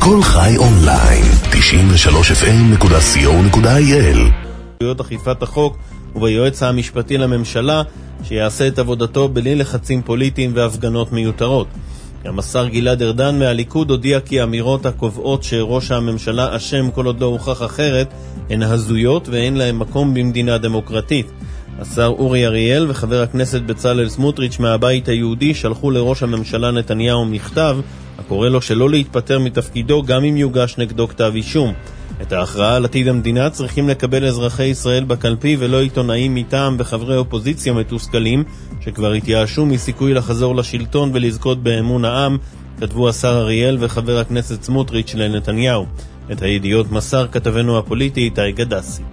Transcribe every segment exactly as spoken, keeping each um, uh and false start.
כל חי אונליין, תשעים ושלוש אף אם נקודה סי או נקודה איי אל. אכיפת החוק וביועץ המשפטי לממשלה שיעשה את עבודתו בלי לחצים פוליטיים והפגנות מיותרות. גם השר גלעד ארדן מהליכוד הודיע כי אמירות הקובעות שראש הממשלה אשם כל עוד לא הוכח אחרת הן הזויות ואין להם מקום במדינה דמוקרטית. השר אורי אריאל וחבר הכנסת בצלאל סמוטריץ' מהבית היהודי שלחו לראש הממשלה נתניהו מכתב הקורא לו שלא להתפטר מתפקידו גם אם יוגש נגדו כתב אישום. את ההכרעה על עתיד המדינה צריכים לקבל אזרחי ישראל בקלפי ולא עיתונאים מטעם וחברי אופוזיציה מתוסכלים שכבר התייאשו מסיכוי לחזור לשלטון ולזכות באמון העם, כתבו השר אריאל וחבר הכנסת סמוטריץ' לנתניהו. את הידיעות מסר כתבנו הפוליטי איתי גדסי.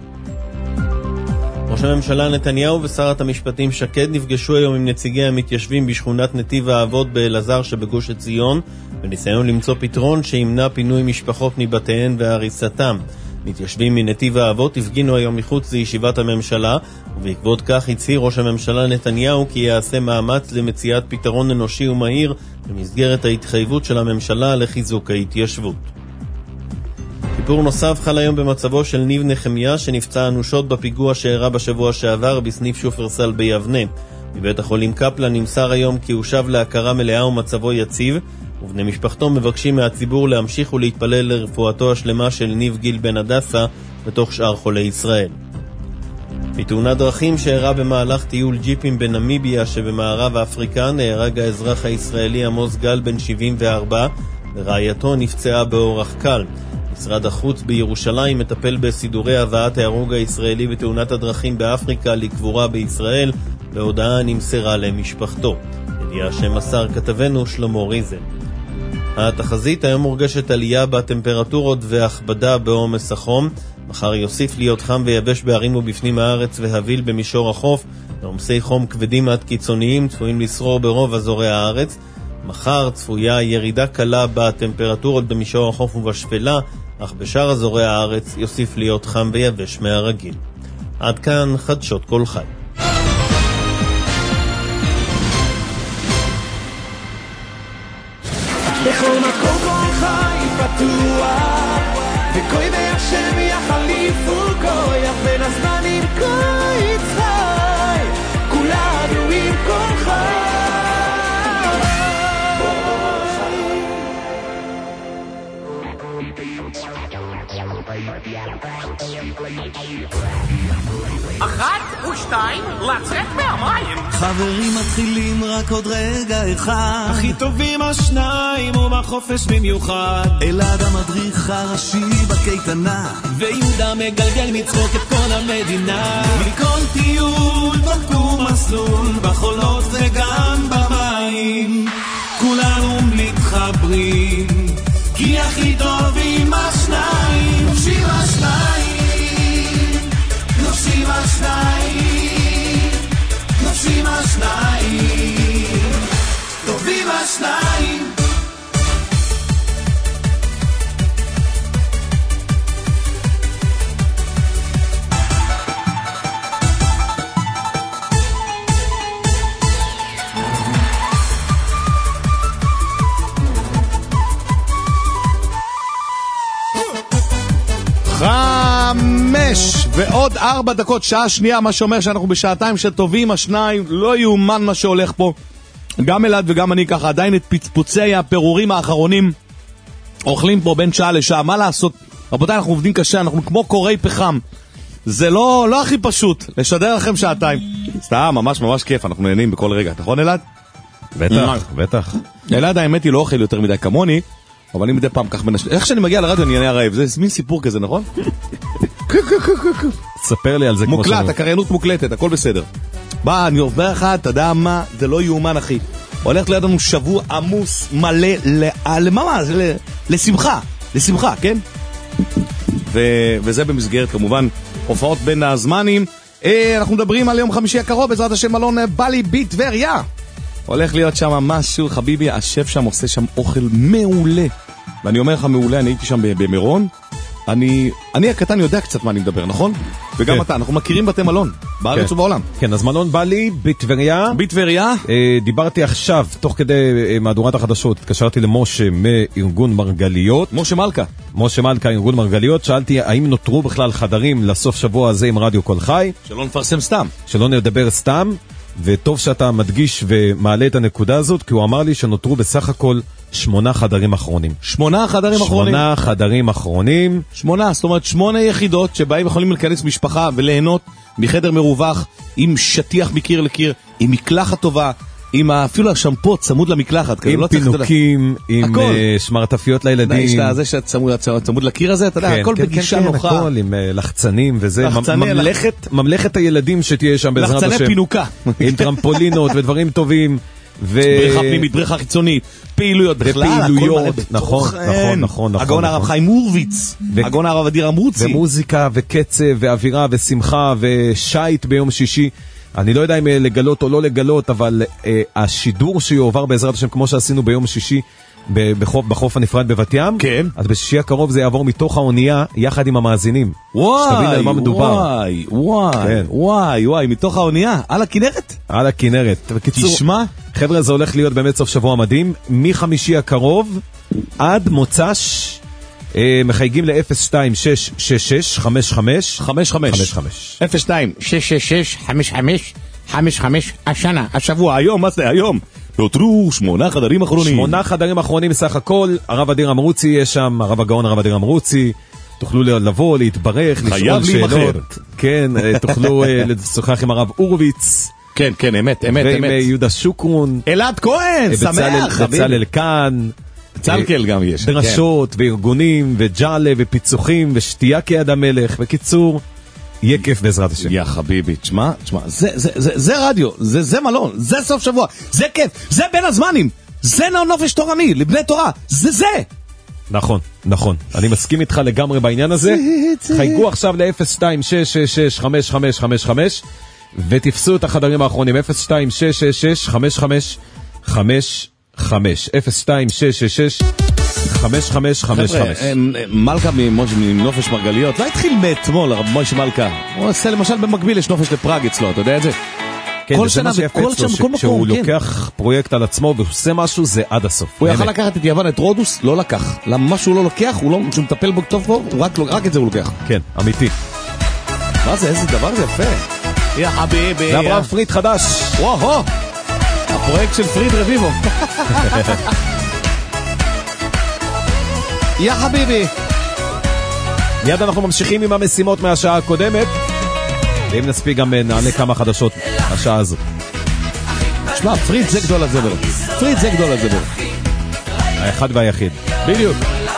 ראש הממשלה נתניהו ושרת המשפטים שקד נפגשו היום עם נציגי המתיישבים בשכונת נתיב האבות באלעזר שבגוש עציון בניסיון למצוא פתרון שימנע פינוי משפחות מבתיהן והריסתם. מתיישבים מנתיב האבות הפגינו היום מחוץ לישיבת הממשלה, ובעקבות כך הצהיר ראש הממשלה נתניהו כי יעשה מאמץ למציאת פתרון אנושי ומהיר במסגרת ההתחייבות של הממשלה לחיזוק ההתיישבות. סיפור נוסף חל היום במצבו של ניב נחמיה שנפצע אנושות בפיגוע שאירע בשבוע שעבר בסניף שופרסל ביבנה. מבית החולים קפלן נמסר היום כי הוא שב להכרה מלאה ומצבו יציב, ובני משפחתו מבקשים מהציבור להמשיך ולהתפלל לרפואתו השלמה של ניב גיל בן הדסה בתוך שאר חולי ישראל. בתאונת דרכים שאירע במהלך טיול ג'יפים בנמיביה שבמערב אפריקה נהרג האזרח הישראלי עמוס גל בן שבעים וארבע ורעייתו נפצעה באורח קל. משרד החוץ בירושלים מטפל בסידורי הבאת ההרוג הישראלי בתאונת הדרכים באפריקה לקבורה בישראל, והודעה נמסרה למשפחתו. ידיעה שמסר כתבנו שלמה ריזל. התחזית היום מורגשת עלייה בטמפרטורות והכבדה בעומס החום. מחר יוסיף להיות חם ויבש בערים ובפנים הארץ והביל במישור החוף, ועומסי חום כבדים עד קיצוניים צפויים לשרור ברוב אזורי הארץ. מחר צפויה ירידה קלה בטמפרטורות במישור החוף ובשפלה, אך בשאר אזורי הארץ יוסיף להיות חם ויבש מהרגיל. עד כאן חדשות כל חי. בכל מקום כל חי פתוח וקוי מהשם יחליפו כויח בין הזמנים כוי צחי כולנו עם כל חי. אחת ושתיים, לצאת מהמים. חברים מתחילים רק עוד רגע אחד. הכי טובים השניים ובחופש במיוחד. אלעד המדריך הראשי בקייטנה, ויהודה מגלגל מצחוק את כל המדינה. מכל טיול דרכו מסלול בחולות וגם במים, כולנו מתחברים כי הכי טובים השניים. נושים השניים, נושים השניים, נושים השניים, טובים השניים. חמש ועוד ארבע דקות, שעה שנייה, מה שאומר שאנחנו בשעתיים שטובים השניים. לא יאומן מה שהולך פה. גם אלעד וגם אני ככה עדיין את פצפוצי הפירורים האחרונים אוכלים פה בין שעה לשעה. מה לעשות? רבותיי, אנחנו עובדים קשה, אנחנו כמו קורי פחם. זה לא, לא הכי פשוט לשדר לכם שעתיים. סתם, ממש ממש כיף, אנחנו נהנים בכל רגע. נכון אלעד? בטח, בטח. אלעד האמת היא לא אוכל יותר מדי כמוני, אבל אני מדי פעם כך מנש... איך שאני מגיע לרדיו אני אהיה רעב, זה מין סיפור כזה, נכון? תספר לי על זה. מוקלט, הקריינות מוקלטת, הכל בסדר. בא, אני עובר לך, אתה יודע מה, זה לא יאומן אחי. הולך ליד לנו שבוע עמוס מלא, למה מה? לשמחה, לשמחה, כן? וזה במסגרת כמובן הופעות בין הזמנים. אנחנו מדברים על יום חמישי הקרוב, בעזרת השם מלון בלי בטבריה. הולך להיות שם משהו, חביבי, השף שם עושה שם אוכל מעולה. ואני אומר לך מעולה, אני הייתי שם במירון. אני, אני הקטן יודע קצת מה אני מדבר, נכון? וגם אתה, אנחנו מכירים בתי מלון. בארץ כן. ובעולם. כן, אז מלון בלי בטבריה. בטבריה? אה, דיברתי עכשיו, תוך כדי אה, מהדורת החדשות, התקשרתי למשה מארגון מרגליות. משה מלכה. משה מלכה, ארגון מרגליות, שאלתי האם נותרו בכלל חדרים לסוף שבוע הזה עם רדיו כל חי. שלא נפרסם סתם. שלא נדבר סתם, וטוב שאתה מדגיש ומעלה את הנקודה הזאת, כי הוא אמר לי שנותרו בסך הכל שמונה חדרים אחרונים. שמונה חדרים אחרונים? שמונה חדרים אחרונים. שמונה, זאת אומרת שמונה יחידות שבהם יכולים להיכנס משפחה וליהנות מחדר מרווח, עם שטיח מקיר לקיר, עם מקלחת טובה, עם אפילו השמפו צמוד למקלחת. עם פינוקים, עם שמרטפיות לילדים. יש לה זה שצמוד לקיר הזה, אתה יודע, הכל בגישה נוחה. הכל עם לחצנים וזה, ממלכת הילדים שתהיה שם בעזרת השם. לחצני פינוקה. עם טרמפולינות ודברים טובים. בריכה פנימית, בריכה חיצונית, פעילויות בכלל, פעילויות, נכון, נכון, נכון. הגאון הרב חיים הורוביץ, הגאון הרב אדיר אמרוצי. ומוזיקה וקצב ואווירה ושמחה ושייט ביום שישי. אני לא יודע אם לגלות או לא לגלות, אבל אה, השידור שיועבר בעזרת השם, כמו שעשינו ביום שישי בחוף, בחוף הנפרד בבת ים, כן. אז בשישי הקרוב זה יעבור מתוך האונייה יחד עם המאזינים. וואי, שתבין על מה מדובר. וואי, וואי, כן. וואי, וואי, מתוך האונייה, על הכנרת? על הכנרת. בקיצור, תשמע. חבר'ה, זה הולך להיות באמת סוף שבוע מדהים. מחמישי הקרוב עד מוצ"ש, אה, מחייגים ל-אפס שתיים שש שש שש חמש חמש חמש חמש אפס שתיים שש שש שש חמש חמש חמש חמש השנה, השבוע, היום, מה זה היום? נותרו שמונה חדרים אחרונים. שמונה חדרים אחרונים בסך הכל. הרב אדיר אמרוצי יש שם, הרב הגאון הרב אדיר אמרוצי. תוכלו לבוא, להתברך, לשאול שאלות. כן, תוכלו לשוחח עם הרב הורוביץ. כן, כן, אמת, אמת, אמת. ועם יהודה שוקרון. אלעד כהן, שמח. בצלאל כאן. צלקל גם יש. דרשות וארגונים וג'אלה ופיצוחים ושתייה כיד המלך. בקיצור, יהיה כיף בעזרת השם. יא חביבי, תשמע, תשמע, זה, זה, זה, זה רדיו, זה, זה מלון, זה סוף שבוע, זה כיף, זה בין הזמנים, זה נופש תורני, לבני תורה, זה זה. נכון, נכון. אני מסכים איתך לגמרי בעניין הזה. חייגו עכשיו ל-אפס שתיים שש שש שש חמש חמש חמש חמש ותפסו את החדרים האחרונים. אפס שתיים שש שש שש חמש חמש חמש חמש אפס שתיים שש שש שש חמש חמש חמש חמש. מלכה מנופש מרגליות לא התחיל מאתמול, הרב מוישה מלכה. הוא עושה למשל במקביל יש נופש לפראג אצלו, אתה יודע את זה? כל שנה וכל שם, בכל מקום. כשהוא לוקח פרויקט על עצמו ועושה משהו, זה עד הסוף. הוא יכל לקחת את יוון, את רודוס, לא לקח. למה מה שהוא לא לוקח, הוא מטפל בו טוב פה, רק את זה הוא לוקח. כן, אמיתי. מה זה, איזה דבר זה יפה. יא חביבי. זה אברהם פריד חדש. וואו, הפרויקט של פריד רביבו. יא חביבי. מיד אנחנו ממשיכים עם המשימות מהשעה הקודמת, ואם נספיק גם נעלה כמה חדשות השעה הזאת. שמע, פריד זה גדול הזבר. פריד זה גדול הזבר. האחד והיחיד. בדיוק.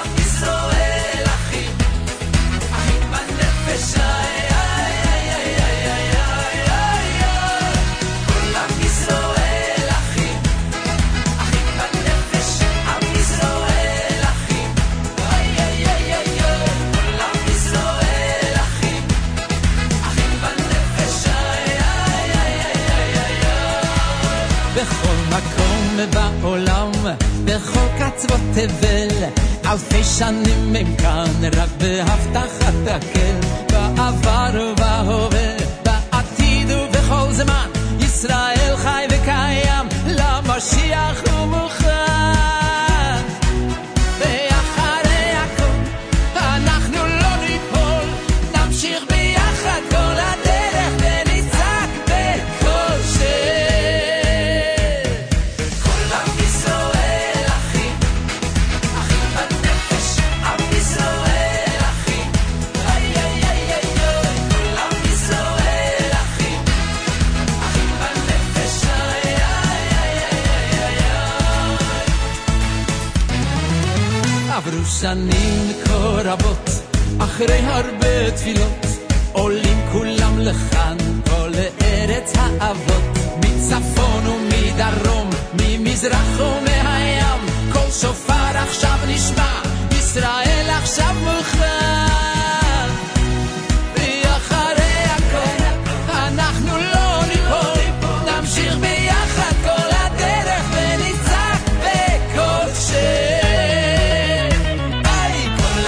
בעולם, בכל קצוות תבל, אלפי שנים הם כאן, רק בהבטחת הקל, בעבר ובהווה, בעתיד ובכל זמן, ישראל חי וקיים, למשיח הוא מוכן. ואחרי הכל, אנחנו לא ניפול, נמשיך ביחד כל הדרך, ונצעק בכל שם. עברו שנים כה רבות, אחרי הרבה תפילות, עולים כולם לכאן, פה לארץ האבות, מצפון ומדרום, ממזרח ומהים, כל שופר עכשיו נשמע, ישראל עכשיו מוכן. ואחרי הכל, אנחנו לא ניפול, נמשיך ביחד כל הדרך, ונצעק בכל שם.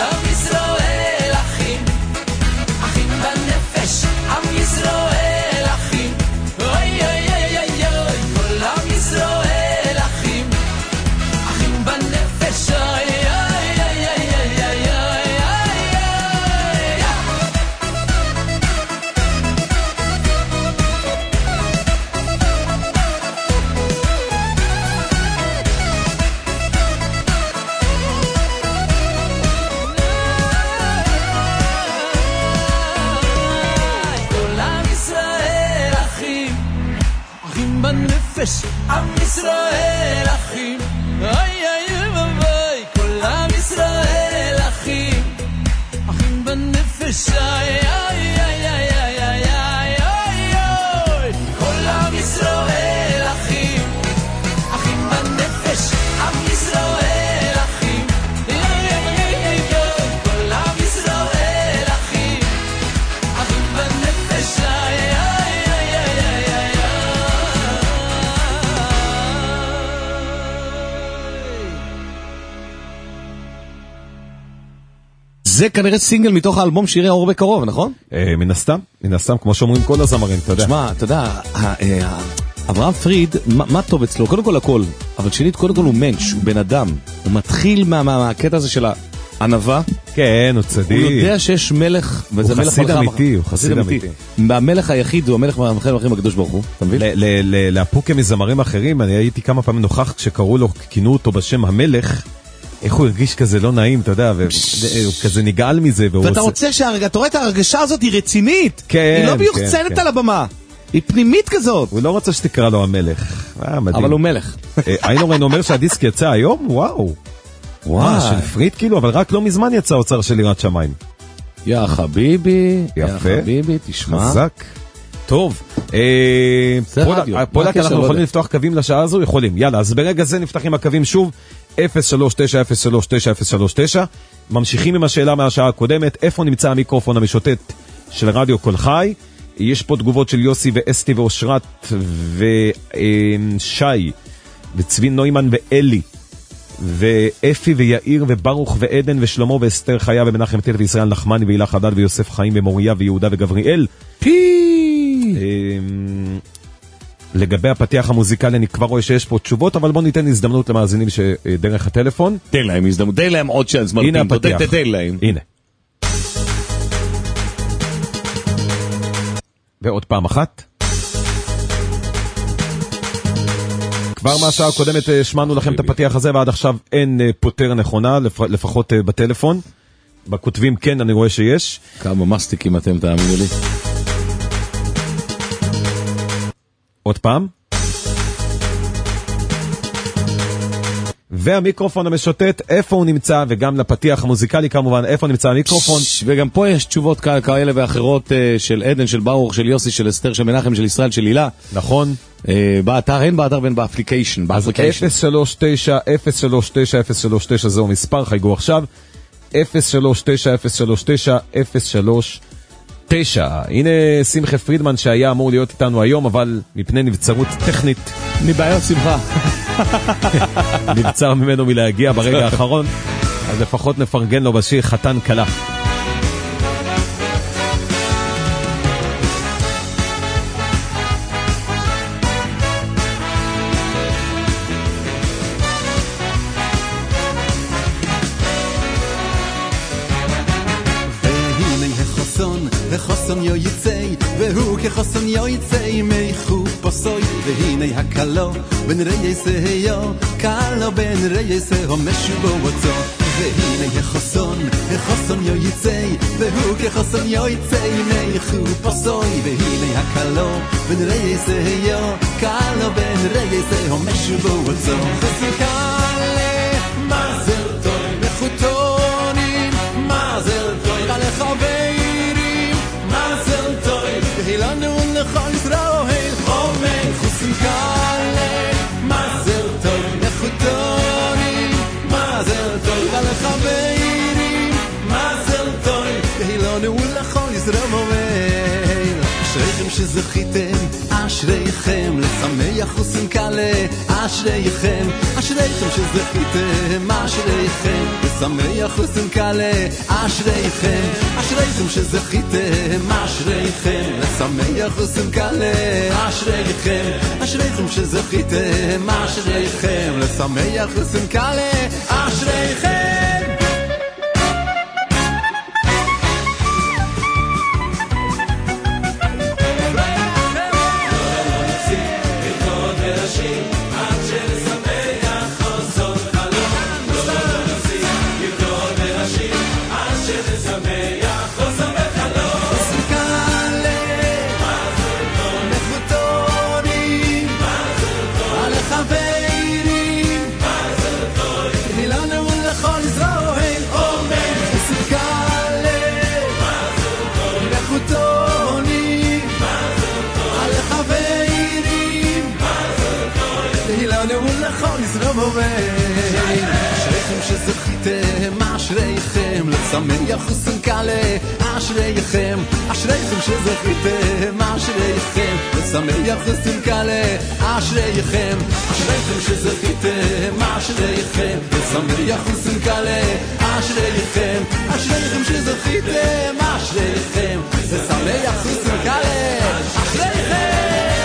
ישראל בנפש, עם ישראל אחים, אוי אוי אוי, כל עם ישראל אחים, אחים בנפש, אוי אוי אוי אוי אוי אוי אוי, כל עם ישראל אחים, אחים בנפש, עם ישראל אחים, אוי אוי אוי אוי, כל עם ישראל אחים, אחים בנפש, אוי אוי אוי אוי אוי אוי. זה כנראה סינגל מתוך האלבום שירי האור בקרוב, נכון? מן הסתם, מן הסתם, כמו שאומרים כל הזמרים, אתה יודע. תשמע, אתה יודע, אברהם פריד, מה טוב אצלו? קודם כל הכל, אבל שנית, קודם כל הוא מנש, הוא בן אדם, הוא מתחיל מהקטע הזה של הענווה. כן, הוא צדיק. הוא יודע שיש מלך, וזה מלך חסיד אמיתי, הוא חסיד אמיתי. המלך היחיד הוא המלך מהמלכים הקדוש ברוך הוא, אתה מבין? להפוקה מזמרים אחרים, אני הייתי כמה פעמים נוכח כשקראו לו, כינו אותו בשם המלך, איך הוא הרגיש כזה לא נעים, אתה יודע, והוא כזה נגעל מזה. ואתה רוצה אתה רואה את ההרגשה הזאת, היא רצינית. כן, היא לא ביוחצנת על הבמה. היא פנימית כזאת. הוא לא רוצה שתקרא לו המלך. אבל הוא מלך. איינורן אומר שהדיסק יצא היום? וואו. וואו, של פריד כאילו, אבל רק לא מזמן יצא אוצר של יראת שמיים. יא חביבי, יא יפה. חביבי, תשמע. חזק. טוב, פולק, אנחנו יכולים לפתוח קווים לשעה הזו? יכולים, יאללה, אז ברגע זה נפתחים הקווים שוב, אפס שלוש תשע אפס שלוש תשע אפס שלוש תשע, ממשיכים עם השאלה מהשעה הקודמת, איפה נמצא המיקרופון המשוטט של רדיו קול חי? יש פה תגובות של יוסי ואסתי ואושרת ושי וצבי נוימן ואלי ואפי ויאיר וברוך ועדן ושלמה ואסתר חיה ומנחם תל וישראל נחמני ואילה חדד ויוסף חיים ומוריה ויהודה וגבריאל. פי! לגבי הפתיח המוזיקלי אני כבר רואה שיש פה תשובות, אבל בוא ניתן הזדמנות למאזינים שדרך הטלפון. תן להם הזדמנות, תן להם עוד של זמן. הנה הפתיח. תן להם. הנה. ועוד פעם אחת. כבר מהשעה הקודמת שמענו לכם את הפתיח הזה, ועד עכשיו אין פותר נכונה, לפחות בטלפון. בכותבים כן, אני רואה שיש. כמה מסטיקים אתם, תאמינו לי. עוד פעם. והמיקרופון המשוטט, איפה הוא נמצא, וגם לפתיח המוזיקלי כמובן, איפה נמצא המיקרופון. וגם פה יש תשובות כאלה ואחרות של עדן, של ברוך, של יוסי, של אסתר, של מנחם, של ישראל, של הילה. נכון. באתר, אין באתר ואין באפליקיישן. אז אפס שלוש תשע אפס שלוש תשע אפס שלוש תשע זהו מספר, חייגו עכשיו. אפס שלוש תשע אפס שלוש תשע אפס שלוש תשע. הנה שמחה פרידמן שהיה אמור להיות איתנו היום, אבל מפני נבצרות טכנית. מבעיות שמחה. נבצר ממנו מלהגיע ברגע האחרון, אז לפחות נפרגן לו בשיר חתן קלה. וחוסון יו יצאי, והוא כחוסון יו יצאי מיכו פוסוי, והנה הקלו בין רייסאיו, קלו בין רייסאיו משובו ווצו, והנה החוסון, החוסון יו יצאי, והוא כחוסון יו יצאי מיכו פוסוי, והנה הקלו בין רייסאיו, קלו בין רייסאיו משובו ווצו, חסן קלה, מזל טוב, מחותונים, מזל טוב, לחבר לנו לכל ישראל אמן חוסן קלה מזל טוב לחותונים מזל טוב לחברים מזל טוב לנו לכל ישראל אמן אשריכם שזכיתם אשריכם לשמח חוסן קלה אשריכם אשריכם שזכיתם אשריכם לשמח חוסן קלה אשריכם אשריכם שזכיתם אשריכם לשמח חוסן קלה אשריכם אשריכם שזכיתם אשריכם לשמח חוסן קלה אשריכם ישראל. אשריכם שזכיתם, אשריכם לשמח וסנקלה, אשריכם, אשריכם שזכיתם, אשריכם לשמח וסנקלה, אשריכם, אשריכם שזכיתם, אשריכם לשמח וסנקלה, אשריכם, אשריכם שזכיתם, אשריכם לשמח וסנקלה, אשריכם.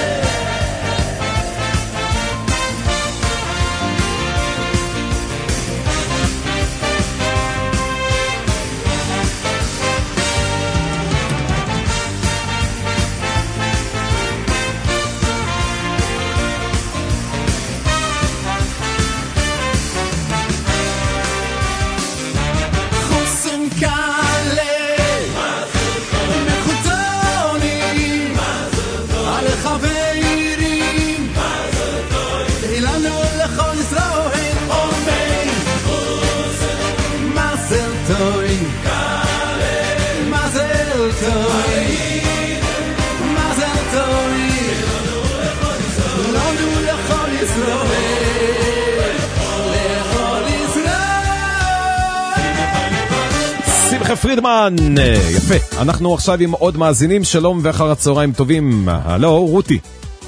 פרידמן, יפה. אנחנו עכשיו עם עוד מאזינים, שלום ואחר הצהריים טובים. הלו, רותי.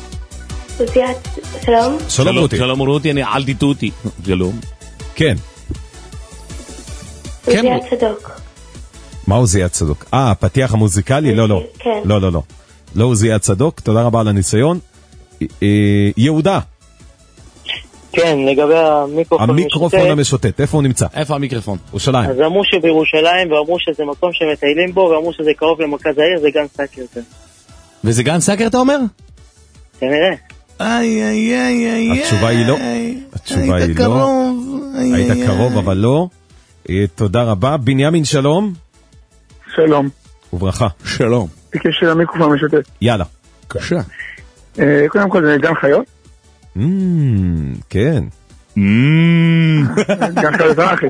שלום. שלום רותי. שלום רותי, אני אלתי תותי. שלום. כן. עוזיית צדוק. מה עוזיית צדוק? אה, הפתיח המוזיקלי? לא, לא. כן. לא, לא, לא. לא עוזיית צדוק, תודה רבה על הניסיון. יהודה. כן, לגבי המיקרופון המיקרופון המשוטט, איפה הוא נמצא? איפה המיקרופון? ירושלים. אז אמרו שבירושלים, ואמרו שזה מקום שמטיילים בו, ואמרו שזה קרוב למרכז העיר, זה גן סאקר. וזה גן סאקר אתה אומר? כנראה. איי איי איי איי. התשובה היא לא. התשובה היא לא. היית קרוב, אבל לא. תודה רבה. בנימין, שלום. שלום. וברכה. שלום. בקשר למיקרופון המשותף. יאללה. קשה. קודם כל זה גן חיות. כן. גן חיות אחי.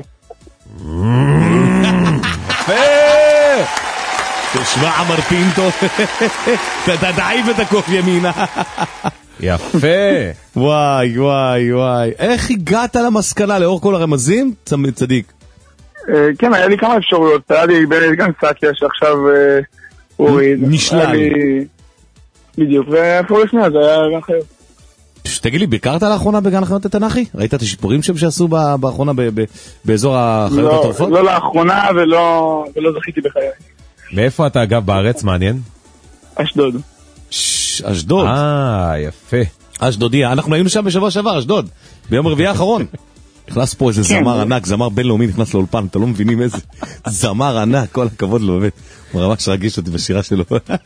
תשמע אמר פינטו. תדעיב את הקוף ימינה. יפה. וואי וואי וואי. איך הגעת למסקנה לאור כל הרמזים? צדיק. כן, היה לי כמה אפשרויות. היה לי גן סאקר שעכשיו הוריד. נשלל. בדיוק. ואפילו לשנייה זה היה גן חיות. תגיד לי, ביקרת לאחרונה בגן החיות התנ"כי? ראית את השיפורים שם שעשו באחרונה באזור החיות הטורפות? לא לאחרונה ולא זכיתי בחיי. מאיפה אתה אגב בארץ? מעניין? אשדוד. אשדוד. אה, יפה. אשדודיה. אנחנו היינו שם בשבוע שעבר, אשדוד. ביום רביעי האחרון. נכנס פה איזה זמר ענק, זמר בינלאומי נכנס לאולפן, אתה לא מבינים איזה זמר ענק, כל הכבוד לו, באמת. הוא ממש רגיש אותי בשירה שלו.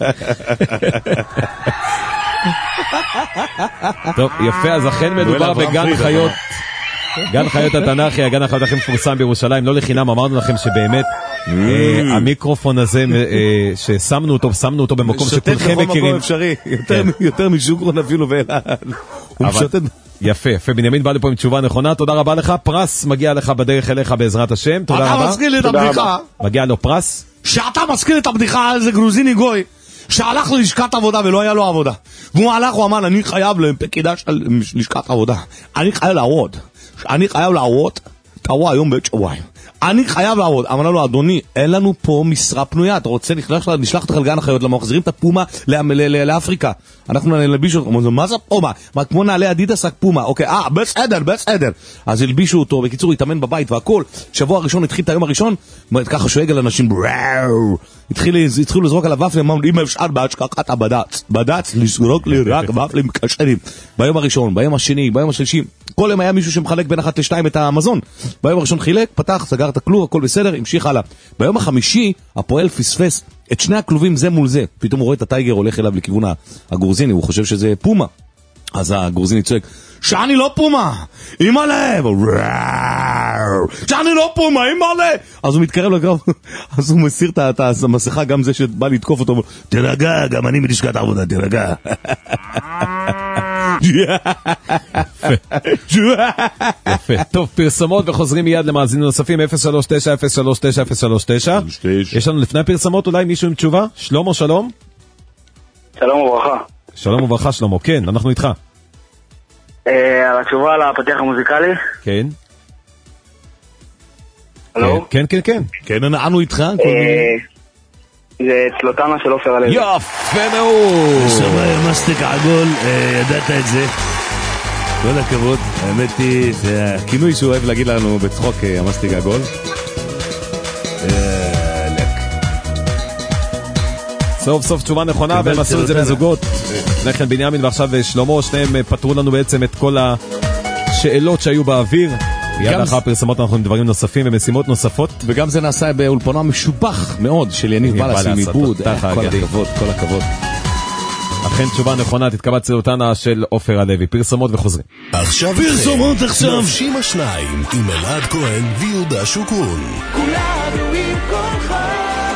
טוב, יפה, אז אכן מדובר בגן חיות, גן חיות התנ"כי, הגן החיות הכי מפורסם בירושלים. לא לחינם אמרנו לכם שבאמת המיקרופון הזה ששמנו אותו, שמנו אותו במקום שכולכם מכירים, יותר משוקרון אפילו ואלעד. הוא משוטט. יפה, יפה, בנימין בא לפה עם תשובה נכונה, תודה רבה לך, פרס מגיע לך בדרך אליך בעזרת השם, תודה רבה. אתה מזכיר לי את הבדיחה. מגיע לו פרס. שאתה מזכיר את הבדיחה על זה גרוזיני גוי, שהלך ללשכת עבודה ולא היה לו עבודה. והוא הלך, הוא אמר, אני חייב לפקידה של לשכת עבודה. אני חייב לעבוד. אני חייב לעבוד. תבוא היום בעת שבועיים. אני חייב לעבוד. אמר לו, אדוני, אין לנו פה משרה פנויה. אתה רוצה, נשלח אותך לגן החיות, למה מחזירים את הפומה לאפריקה. אנחנו נלביש אותו. מה זה פומה? מה, כמו נעלי אדידס, רק פומה. אוקיי, אה, בסדר, בסדר. אז הלבישו אותו, בקיצור, התאמן בבית והכל. שבוע הראשון התחיל את היום הראשון, ככה שואג על אנשים, התחילו לזרוק על הוואפלים, אמרו, אם אפשר בהשכחת הבד"ץ. בד"ץ, לזרוק לי רק וואפלים קשרים. ביום הראשון, ביום השני, ביום השלישי, כל יום היה מישהו שמחלק בין אחת לשתיים את המזון. ביום הראשון חילק, פתח, סגר את הכלוב, הכל בסדר, המשיך הלאה. ביום החמישי, הפועל פספס את שני הכלובים זה מול זה. פתאום הוא רואה את הטייגר הולך אליו לכיוון הגורזיני, הוא חושב שזה פומה. אז הגורזיני צועק, שאני לא פומה, אימא לב, שאני לא פומה, אימא לב. אז הוא מתקרב לקרב, אז הוא מסיר את המסכה, גם זה שבא לתקוף אותו, תרגע, גם אני מלשכת העבודה, תרגע. יפה. טוב, פרסמות וחוזרים מיד למאזינים נוספים. אפס שלוש תשע אפס שלוש תשע אפס שלוש תשע. יש לנו לפני פרסמות אולי מישהו עם תשובה? שלמה, שלום. שלום וברכה. שלום וברכה, שלמה. כן, אנחנו איתך. על התשובה על הפתיח המוזיקלי. כן. הלו? כן, כן, כן. כן, אנחנו איתך. זה צלוטנה של עופר הלוי. יפה מאוד. שומע, מסטיק עגול, ידעת את זה. כל הכבוד, האמת היא, זה הכינוי שהוא אוהב להגיד לנו בצחוק, המסטיק עגול. סוף סוף תשובה נכונה, והם עשו את זה בזוגות. לכן בנימין ועכשיו שלמה, שניהם פתרו לנו בעצם את כל השאלות שהיו באוויר. מיד אחר פרסמות אנחנו עם דברים נוספים ומשימות נוספות. וגם זה נעשה באולפנה משובח מאוד של יניב בלס עם עיבוד. כל הכבוד, כל הכבוד. אכן תשובה נכונה, תתקבע צלוטנה של עופר הלוי. פרסומות וחוזרים. עכשיו פרסומות עכשיו. נופשים השניים עם אלעד כהן ויהודה שוקרון. כולנו עם כל חי.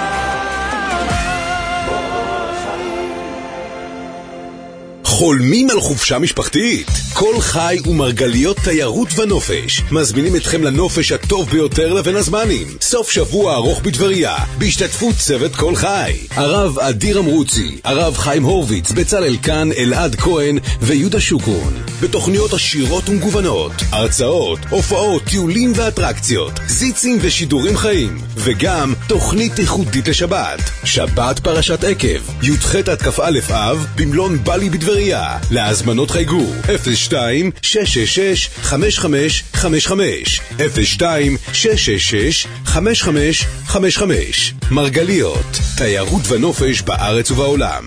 חולמים על חופשה משפחתית? כל חי ומרגליות תיירות ונופש מזמינים אתכם לנופש הטוב ביותר לבין הזמנים. סוף שבוע ארוך בדבריה, בהשתתפות צוות כל חי. הרב אדיר אמרוצי, הרב חיים הורוביץ, בצלאל כאן, אלעד כהן ויהודה שוקרון. בתוכניות עשירות ומגוונות, הרצאות, הופעות, טיולים ואטרקציות, זיצים ושידורים חיים, וגם תוכנית איכותית לשבת. שבת פרשת עקב, י"ח עד כ"א אב, במלון בלי בדבריה. להזמנות חייגו אפס שתיים שש שש שש חמש חמש חמש חמש אפס שתיים שש שש שש חמש חמש חמש חמש. מרגליות, תיירות ונופש בארץ ובעולם.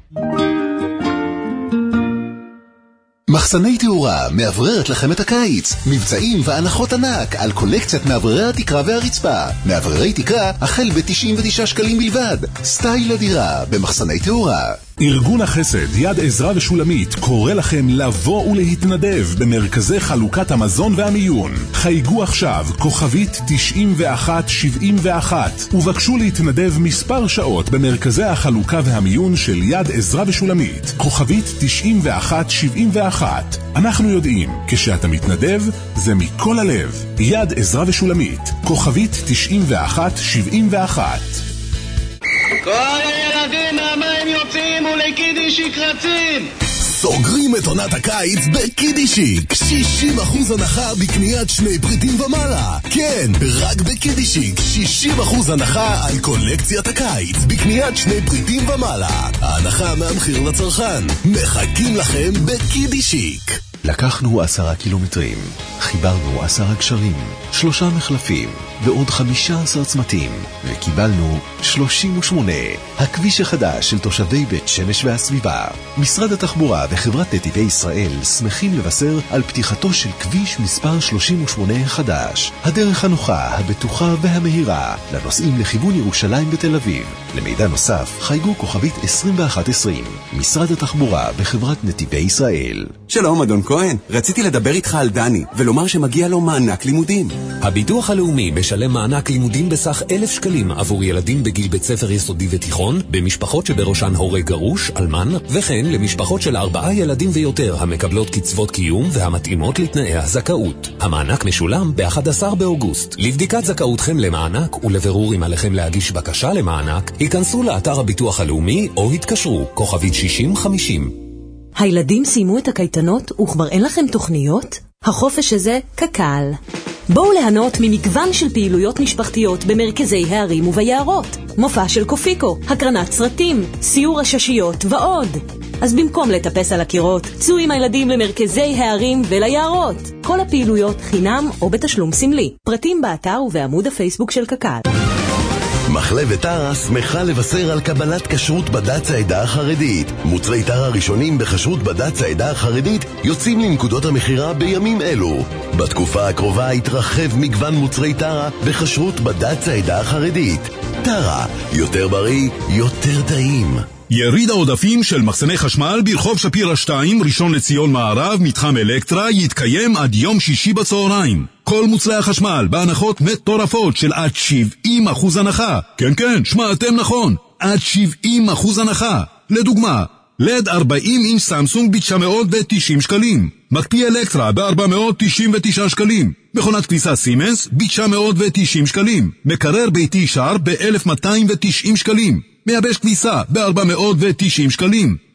מחסני תאורה מאווררת לכם את הקיץ. מבצעים והנחות ענק על קולקציית מאווררי התקרה והרצפה. מאווררי תקרה החל ב-תשעים ותשעה שקלים בלבד. סטייל הדירה במחסני תאורה. ארגון החסד יד עזרא ושולמית קורא לכם לבוא ולהתנדב במרכזי חלוקת המזון והמיון. חייגו עכשיו כוכבית תשעים ואחת שבעים ואחת ובקשו להתנדב מספר שעות במרכזי החלוקה והמיון של יד עזרא ושולמית. כוכבית תשעים ואחת שבעים ואחת. אנחנו יודעים, כשאתה מתנדב זה מכל הלב. יד עזרא ושולמית, כוכבית תשעים ואחת שבעים ואחת. כל הילדים מהמים יוצאים ולקידישיק רצים. סוגרים את עונת הקיץ בקידישיק. שישים אחוז הנחה בקניית שני פריטים ומעלה. כן, רק בקידישיק שישים אחוז הנחה על קולקציית הקיץ בקניית שני פריטים ומעלה. ההנחה מהמחיר לצרכן. מחכים לכם בקידישיק. לקחנו עשרה קילומטרים, חיברנו עשרה גשרים, שלושה מחלפים ועוד חמישה עשר צמתים, וקיבלנו שלושים ושמונה. הכביש החדש של תושבי בית שמש והסביבה. משרד התחבורה וחברת נתיבי ישראל שמחים לבשר על פתיחתו של כביש מספר שלושים ושמונה החדש. הדרך הנוחה, הבטוחה והמהירה לנוסעים לכיוון ירושלים בתל אביב. למידע נוסף, חייגו כוכבית עשרים ואחת עשרים. משרד התחבורה וחברת נתיבי ישראל. שלום אדון כהן, רציתי לדבר איתך על דני ולומר שמגיע לו מענק לימודים. הביטוח הלאומי משלם מענק לימודים בסך אלף שקלים עבור ילדים בגיל בית ספר יסודי ותיכון, במשפחות שבראשן הורה גרוש, אלמן, וכן למשפחות של ארבעה ילדים ויותר המקבלות קצבות קיום והמתאימות לתנאי הזכאות. המענק משולם ב-אחד עשר באוגוסט. לבדיקת זכאותכם למענק ולבירור אם עליכם להגיש בקשה למענק, היכנסו לאתר הביטוח הלאומי או התקשרו כוכבית שישים חמישים. הילדים סיימו את הקייטנות וכבר אין לכם תוכניות? החופש הזה קקל. בואו ליהנות ממגוון של פעילויות משפחתיות במרכזי הערים וביערות. מופע של קופיקו, הקרנת סרטים, סיור הששיות ועוד. אז במקום לטפס על הקירות, צאו עם הילדים למרכזי הערים וליערות. כל הפעילויות חינם או בתשלום סמלי. פרטים באתר ובעמוד הפייסבוק של קקל. מחלבת טרה שמחה לבשר על קבלת כשרות בד"ץ העדה החרדית. מוצרי טרה ראשונים בכשרות בד"ץ העדה החרדית יוצאים לנקודות המחירה בימים אלו. בתקופה הקרובה יתרחב מגוון מוצרי טרה בכשרות בד"ץ העדה החרדית. טרה, יותר בריא, יותר טעים. יריד העודפים של מחסני חשמל ברחוב שפירא שתיים, ראשון לציון מערב, מתחם אלקטרה, יתקיים עד יום שישי בצהריים. כל מוצרי החשמל בהנחות מטורפות של עד שבעים אחוז הנחה. כן כן, שמעתם נכון, עד שבעים אחוז הנחה. לדוגמה, לד ארבעים אינץ' סמסונג ב-תשע מאות ותשעים שקלים, מקפיא אלקטרה ב-ארבע מאות תשעים ותשעה שקלים, מכונת כביסה סימנס ב-תשע מאות ותשעים שקלים, מקרר ביתי שר ב-אלף מאתיים ותשעים שקלים, מייבש כביסה ב-ארבע מאות ותשעים שקלים,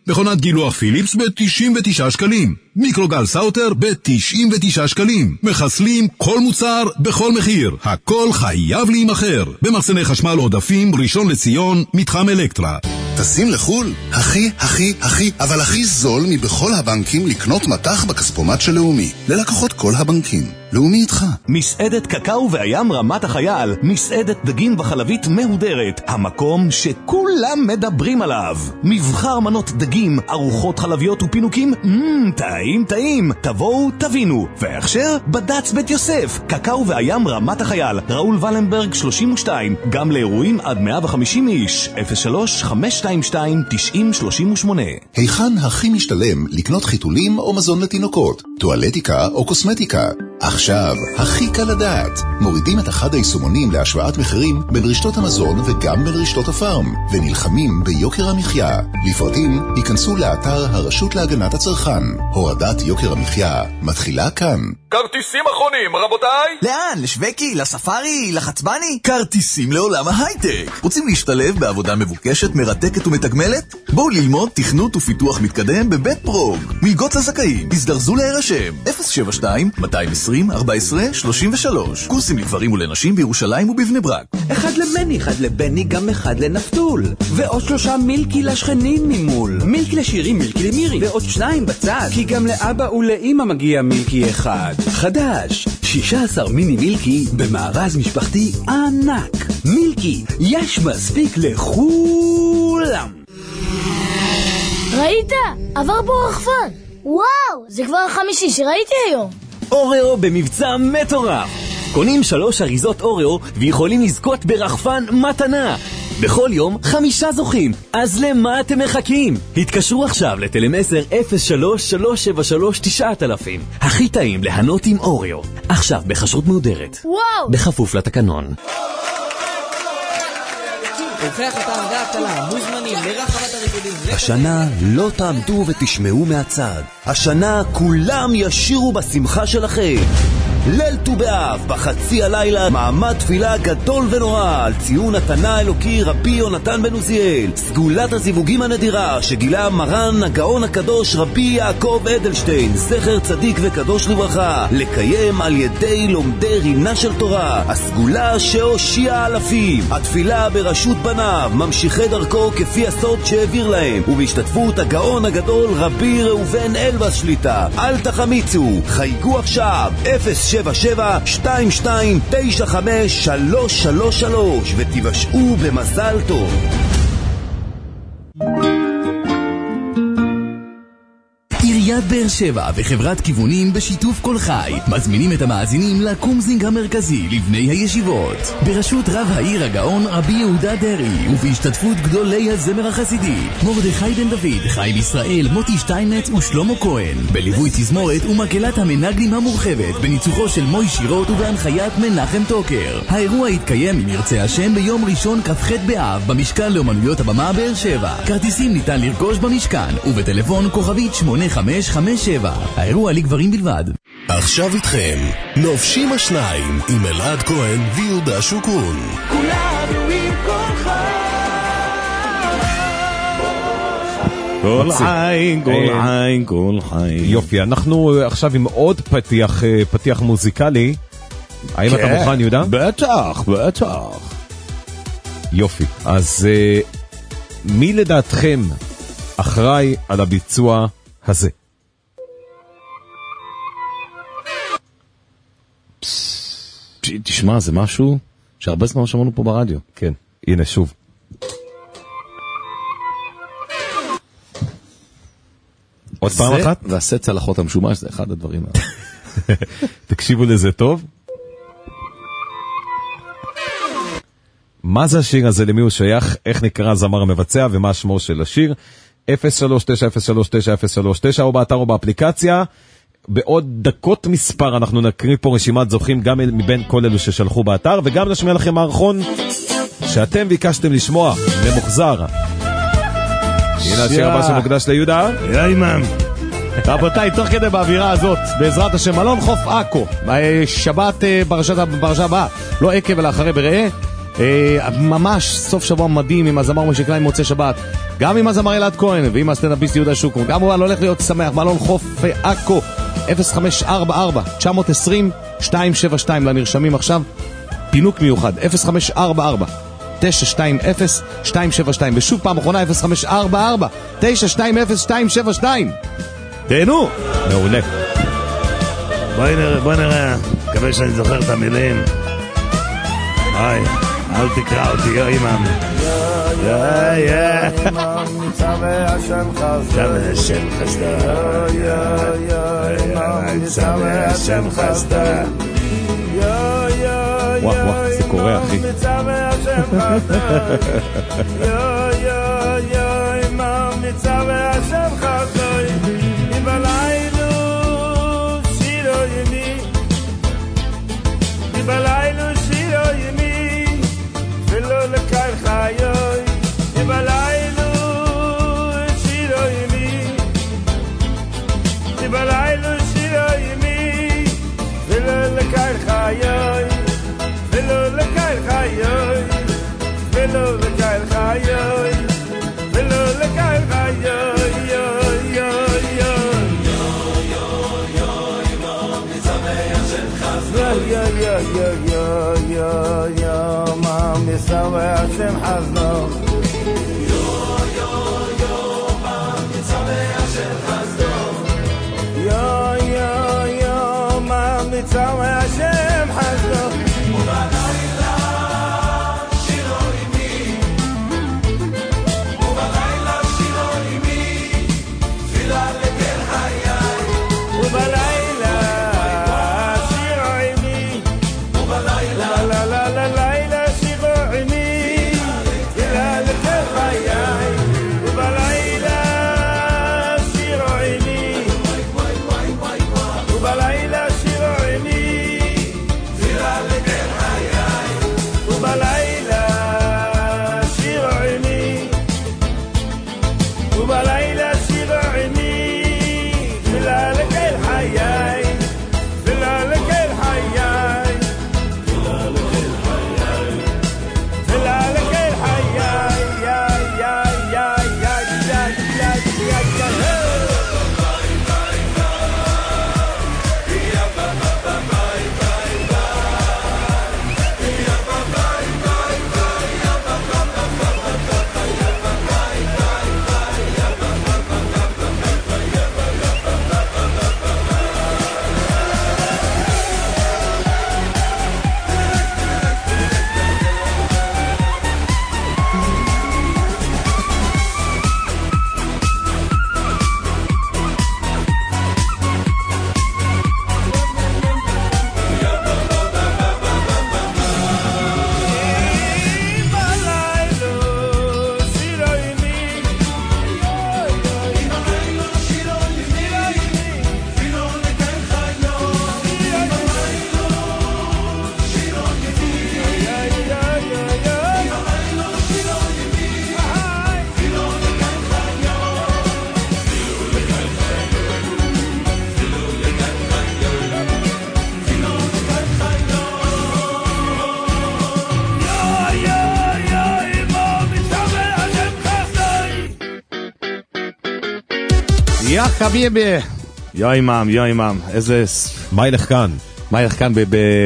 מכונת גילוח פיליפס ב-תשעים ותשעה שקלים. מיקרוגל סאוטר ב-תשעים ותשעה שקלים. מחסלים כל מוצר בכל מחיר. הכל חייב להימחר. במחסני חשמל עודפים, ראשון לציון, מתחם אלקטרה. טסים לחול? הכי, הכי, הכי, אבל הכי זול מבכל הבנקים לקנות מתח בכספומט של לאומי. ללקוחות כל הבנקים. לאומי איתך. מסעדת קקאו והים רמת החייל. מסעדת דגים וחלבית מהודרת. המקום שכולם מדברים עליו. מבחר מנות דגים, ארוחות חלביות ופינוקים. מmm, טעים, טעים. תבואו, תבינו. והכשר, בד"ץ בית יוסף. קקאו והים רמת החייל. ראול ולנברג שלושים ושתיים. גם לאירועים עד מאה וחמישים איש. אפס שלוש חמש שתיים שתיים תשעים שלושים ושמונה. היכן הכי משתלם לקנות חיתולים או מזון לתינוקות? טואלטיקה או קוסמטיקה? עכשיו, הכי קל לדעת. מורידים את אחד היישומונים להשוואת מחירים בין רשתות המזון וגם בין רשתות הפארם, ונלחמים ביוקר המחיה. לפרטים, ייכנסו לאתר הרשות להגנת הצרכן. הורדת יוקר המחיה מתחילה כאן. כרטיסים אחרונים, רבותיי! לאן? לשווקי? לספארי? לחצבני? כרטיסים לעולם ההייטק. רוצים להשתלב בעבודה מבוקשת, מרתקת ומתגמלת? בואו ללמוד תכנות ופיתוח מתקדם בבית פרוג. מלגות לזכאים, הזדרזו להירשם. אפס שבע שתיים שתיים עשרים ארבע עשרה שלושים ושלוש. קורסים לגברים ולנשים בירושלים ובבני ברק. אחד למני, אחד לבני, גם אחד לנפתול. ועוד שלושה מילקי לשכנים ממול. מילקי לשירים, מילקי למירי. ועוד שניים בצד. כי גם לאבא ולאמא מגיע מילקי אחד. חדש, שישה עשר מיני מילקי במארז משפחתי ענק. מילקי, יש מספיק לכולם. ראית? עבר בו רחפן. וואו, זה כבר החמישי שראיתי היום. אוריו במבצע מטורף. קונים שלוש אריזות אוריו ויכולים לזכות ברחפן מתנה. בכל יום חמישה זוכים. אז למה אתם מחכים? התקשרו עכשיו לטלם עשר אפס שלוש שלוש שבע שלוש תשעת אלפים. הכי טעים להנות עם אוריו. עכשיו בחשרות מהודרת. וואו! בכפוף לתקנון. אורחי החתן וההקלה מוזמנים לרחבת הריקודים. השנה לא תעמדו ותשמעו מהצד. השנה כולם ישירו בשמחה שלכם. ליל ט"ו באב, בחצי הלילה, מעמד תפילה גדול ונורא על ציון התנא האלוקי רבי יונתן בן עוזיאל, סגולת הזיווגים הנדירה שגילה מרן הגאון הקדוש רבי יעקב אדלשטיין, זכר צדיק וקדוש לברכה, לקיים על ידי לומדי רינה של תורה, הסגולה שהושיעה אלפים, התפילה בראשות בניו, ממשיכי דרכו כפי הסוד שהעביר להם, ובהשתתפות הגאון הגדול רבי ראובן אלבס שליטה. אל תחמיצו, חייגו עכשיו אפס שבע שבע שתיים שתיים תשע חמש שלוש שלוש שלוש ותיוושעו במזל טוב. עיריית באר שבע וחברת כיוונים בשיתוף כל חי מזמינים את המאזינים לקומזינג המרכזי לבני הישיבות בראשות רב העיר הגאון רבי יהודה דרי ובהשתתפות גדולי הזמר החסידי מרדכי בן דוד, חיים ישראל, מוטי שטיינץ ושלמה כהן, בליווי תזמורת ומקהלת המנגנים המורחבת בניצוחו של מוי שירות ובהנחיית מנחם טוקר. האירוע יתקיים אם ירצה השם ביום ראשון כ"ח באב במשכן לאומנויות הבמה באר שבע. כרטיסים ניתן לרכוש במשכן ובטלפון כוכבית שמונה חמש חמש שבע. האירוע לגברים בלבד. עכשיו איתכם נובשים השניים עם אלעד כהן ויהודה שוקרון. כולנו עם כל חי כל חי, כל חי, כל חי. יופי, אנחנו עכשיו עם עוד פתיח, פתיח מוזיקלי. האם אתה מוכן, יהודה? בטח, בטח. יופי, אז מי לדעתכם אחראי על הביצוע הזה? תשמע, זה משהו שהרבה זמן שמענו פה ברדיו. כן, הנה שוב. עוד פעם אחת? ועשה צלחות המשומש, זה אחד הדברים. תקשיבו לזה טוב. מה זה השיר הזה, למי הוא שייך, איך נקרא זמר המבצע ומה שמו של השיר? אפס שלוש תשע אפס שלוש תשע אפס שלוש תשע או באתר או באפליקציה. בעוד דקות מספר אנחנו נקריא פה רשימת זוכים גם מבין כל אלו ששלחו באתר, וגם נשמיע לכם מערכון שאתם ביקשתם לשמוע ממוחזר. הנה השיר הבא שמוקדש ליהודה. יאימן. רבותיי, תוך כדי באווירה הזאת, בעזרת השם, מלון חוף עכו, שבת פרשה הבאה, לא עקב אלא אחרי בראה, ממש סוף שבוע מדהים עם הזמר משה קליין מוצא שבת, גם עם הזמר אלעד כהן ועם הסטנדאפיסט יהודה שוקרון. גם הוא הולך להיות שמח מלון חוף עכו. אפס חמש ארבע ארבע תשע עשרים שתיים שבע שתיים לנרשמים עכשיו, פינוק מיוחד אפס חמש ארבע ארבע תשע שתיים אפס שתיים שבע שתיים, ושוב פעם אחרונה אפס חמש ארבע ארבע תשע שתיים אפס שתיים שבע שתיים. תהנו. מעולה. בואי נראה, בואי נראה, מקווה שאני זוכר את המילים. היי, אל תקרא אותי, יו אימאם. יו אימאם, מצווה השם חסדה. השם חסדה. יו אימאם, מצווה השם חסדה. וואו וואו, זה קורה אחי. מצווה השם חסדה. יו יו אימאם, מצווה השם חסדה. בלילה שירו ימי, בלילה שירו ימי, ולא לקיים חיי. בלילה שירו ימי, בלילה שירו ימי, ולא לקיים חיי, ולא לקיים חיי, ולא לקיים חיי, ולא לקיים חיי. Yo yo yo yo yo yo mam misawe Hashem hazno. Yo yo yo mam misawe Hashem hazno. Yo yo yo mam misawe Hashem hazno. Ubalayla shiro imi, ubalayla shiro imi, tfila lekel hayai. Ubalayla יא חביבי, יא אימאם, יא אימאם, איזה... מה ילך כאן? מה ילך כאן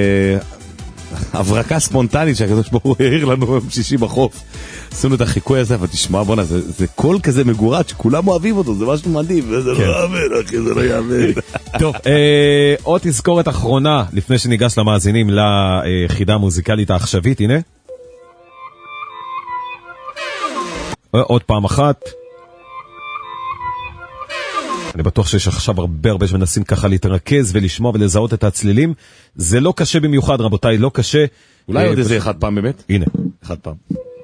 בהברקה ספונטנית שהקדוש ברוך הוא העיר לנו ביום שישי בחוף. עשינו את החיקוי הזה, אבל תשמע, בונה, זה, זה קול כזה מגורד שכולם אוהבים אותו, זה משהו מדהים, וזה כן. לא יאמן, אחי, זה לא יאמן. טוב, אה, עוד תזכורת אחרונה, לפני שניגש למאזינים ליחידה המוזיקלית העכשווית, הנה. עוד פעם אחת. אני בטוח שיש עכשיו הרבה הרבה שמנסים ככה להתרכז ולשמוע ולזהות את הצלילים. זה לא קשה במיוחד, רבותיי, לא קשה. אולי עוד איזה אחד פעם באמת? הנה. אחד פעם.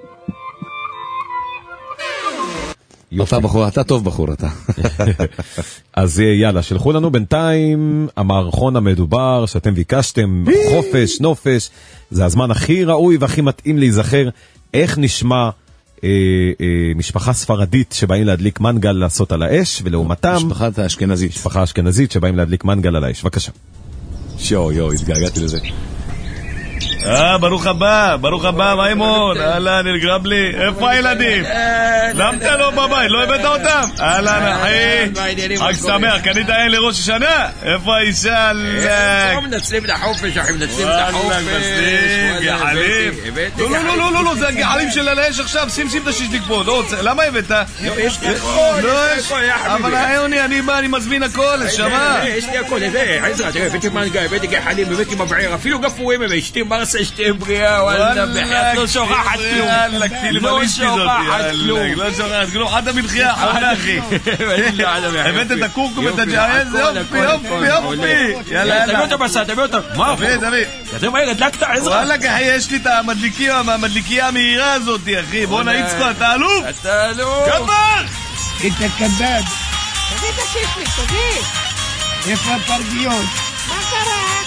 אתה בחור, אתה טוב בחור, אתה. אז יאללה, שלחו לנו בינתיים המערכון המדובר שאתם ביקשתם, חופש, נופש, זה הזמן הכי ראוי והכי מתאים להיזכר איך נשמע אה, אה, משפחה ספרדית שבאים להדליק מנגל לעשות על האש, ולעומתם משפחת האשכנזית. משפחה אשכנזית שבאים להדליק מנגל על האש. בבקשה. שו, יו, התגעגעתי לזה. אה, ברוך הבא, ברוך הבא, מימון. אהלן, נלגרב לי. איפה הילדים? למה אתה לא בבית? לא הבאת אותם? אהלן, אחי. חג שמח, קנית אין לראש השנה? איפה האישה? אנחנו מנצלים את החופש, אנחנו מנצלים את החופש. מנצלים, גחלים. לא, לא, לא, לא, לא, זה הגחלים של הלאש עכשיו. שים, שים את השישליק פה. לא רוצה, למה הבאת? לא, יש לי הכל, יש לי הכל, יא חביבי. אבל היוני, אני בא, אני מזמין הכל, נשמה. יש לי הכל, עזרא, תראה, הבאתי מנגה, הבאתי גחלים, הבאתי מבעיר, אפילו גפורים, אשתי מרסה, אשתי בריאה, וואלה, בחייאת לא שוכחת כלום. לא שוכחת כלום. לא שוכחת כלום, עד המלחייה האחרונה, אחי. הבאת את הקורקום ואת הג'עייז, יופי, יופי, יופי. יאללה, תביא אותו בסד, תביא אותו. מה? תביא, תביא. אתה מהר, הדלקת, עזרא. וואלה, אחי, יש לי את המדליקיה המהירה הזאת, אחי. בוא נעיץ פה, אתה אלוף? אתה אלוף. כפר! את הקדד. תביא את השישליק, תביא. איפה הפרגיות? מה קרה?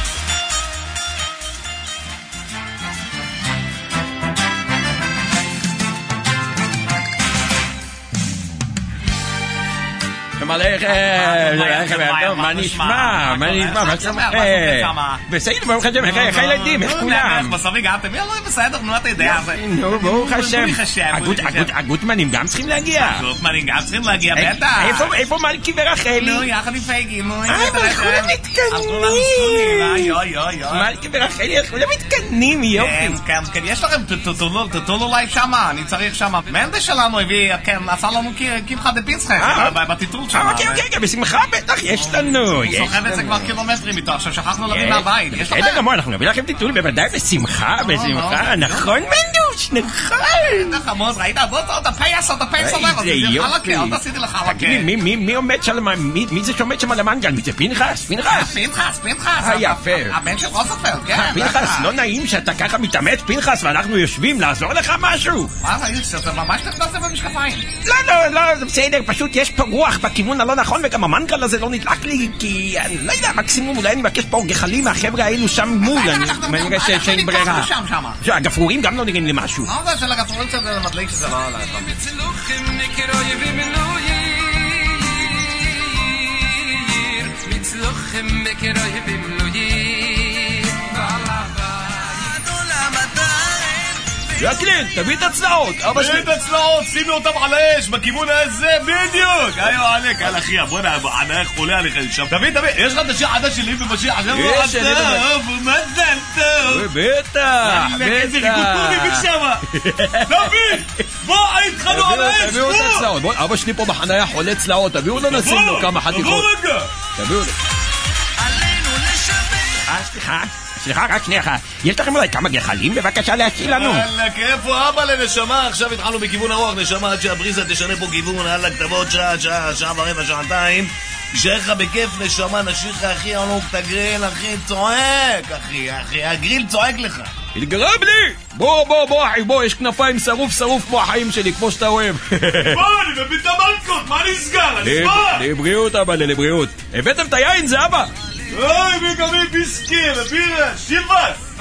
מה נשמע? מה נשמע? בסדר, ברוך השם, איך הילדים, איך כולם? בסוף הגעתם, יאללה, בסדר, נו, אתה יודע. נו, ברוך השם. הגוטמנים גם צריכים להגיע. הגוטמנים גם צריכים להגיע, בטח. איפה מלכי ורחלי? נו, יחד עם פייגי, נו. אה, הם הלכו למתקנים. מלכי ורחלי הלכו למתקנים, יופי. כן, כן, יש לכם, תתול אולי שמה, אני צריך שמה. מנדה שלנו הביא, כן, עשה לנו קמחה דפיצחה, בטיטול שם. אוקיי, אוקיי, אוקיי, בשמחה בטח, יש לנו. הוא סוחב את זה כבר קילומטרים איתו, עכשיו שכחנו להביא מהבית, יש לכם? אין גמור, אנחנו נביא לכם טיטול בוודאי בשמחה, בשמחה, נכון מנדוש, נכון. נכון, מוז, ראית? בוא את הפייס, את הפייס עליו, איזה יופי. עוד עשיתי לך חלקה. תגידי, מי עומד שם, מי זה שעומד שם על המנגל? מי זה פנחס? פנחס? פנחס, פנחס. יפה. הבן של רוזנפלד, כן. פנחס, לא נעים שאתה ככה מתאמץ, פנחס, ואנחנו יושבים לעזור לך משהו. מה זה, זה ממש נכנס במשקפיים. לא, לא, לא, זה בסדר, פשוט יש פה רוח בכיוון הלא נכון, וגם המנגל הזה לא נדלק לי, כי אני לא יודע, מקסימום אולי אני מבקש פה גחלים מהחבר'ה האלו שם מול, אני מראה שאין ברירה. הגפרורים גם לא נראים לי משהו. מה זה של הגפרורים קצת מדליק שזה לא עליי? יקלין, תביא את הצלעות, אבא שלי. תביא את הצלעות, שימי אותם על האש, בכיוון הזה, בדיוק. היו עליק, על אחי, בוא נענה, איך חולה עליך שם. תביא, תביא, יש לך את השיר עדה שלי במשיח, עכשיו הוא עטוב, ומזל טוב. בטח, בטח. איזה ריקוד קורדי בשמה. תביא, בוא, התחלנו על האש, תביאו את הצלעות, בוא, אבא שלי פה בחניה חולה צלעות, תביאו לו נשים לו כמה חתיכות. תבוא רגע. תביאו לו. אה, סליחה. סליחה, רק שנייה אחת. יש לכם אולי כמה גחלים בבקשה להשאיל לנו? אלק, איפה אבא לנשמה? עכשיו התחלנו בכיוון הרוח, נשמה, עד שהבריזה תשנה פה כיוון. אלק, תבוא עוד שעה, שעה, שעה ורבע, שעתיים. נשאר לך בכיף, נשמה, נשאיר לך, אחי, ענוק, את הגריל, אחי, צועק, אחי, אחי, הגריל צועק לך. התגרב לי! בוא, בוא, בוא, אחי, בוא, יש כנפיים שרוף, שרוף כמו החיים שלי, כמו שאתה אוהב. בוא, אני מבין את המלכות, מה נסגר? אני אשמע! לבריאות, אבא, לבריאות. הבאתם את היין, זה אבא! אוי, מגמי ביסקי, ובירה, שיבס!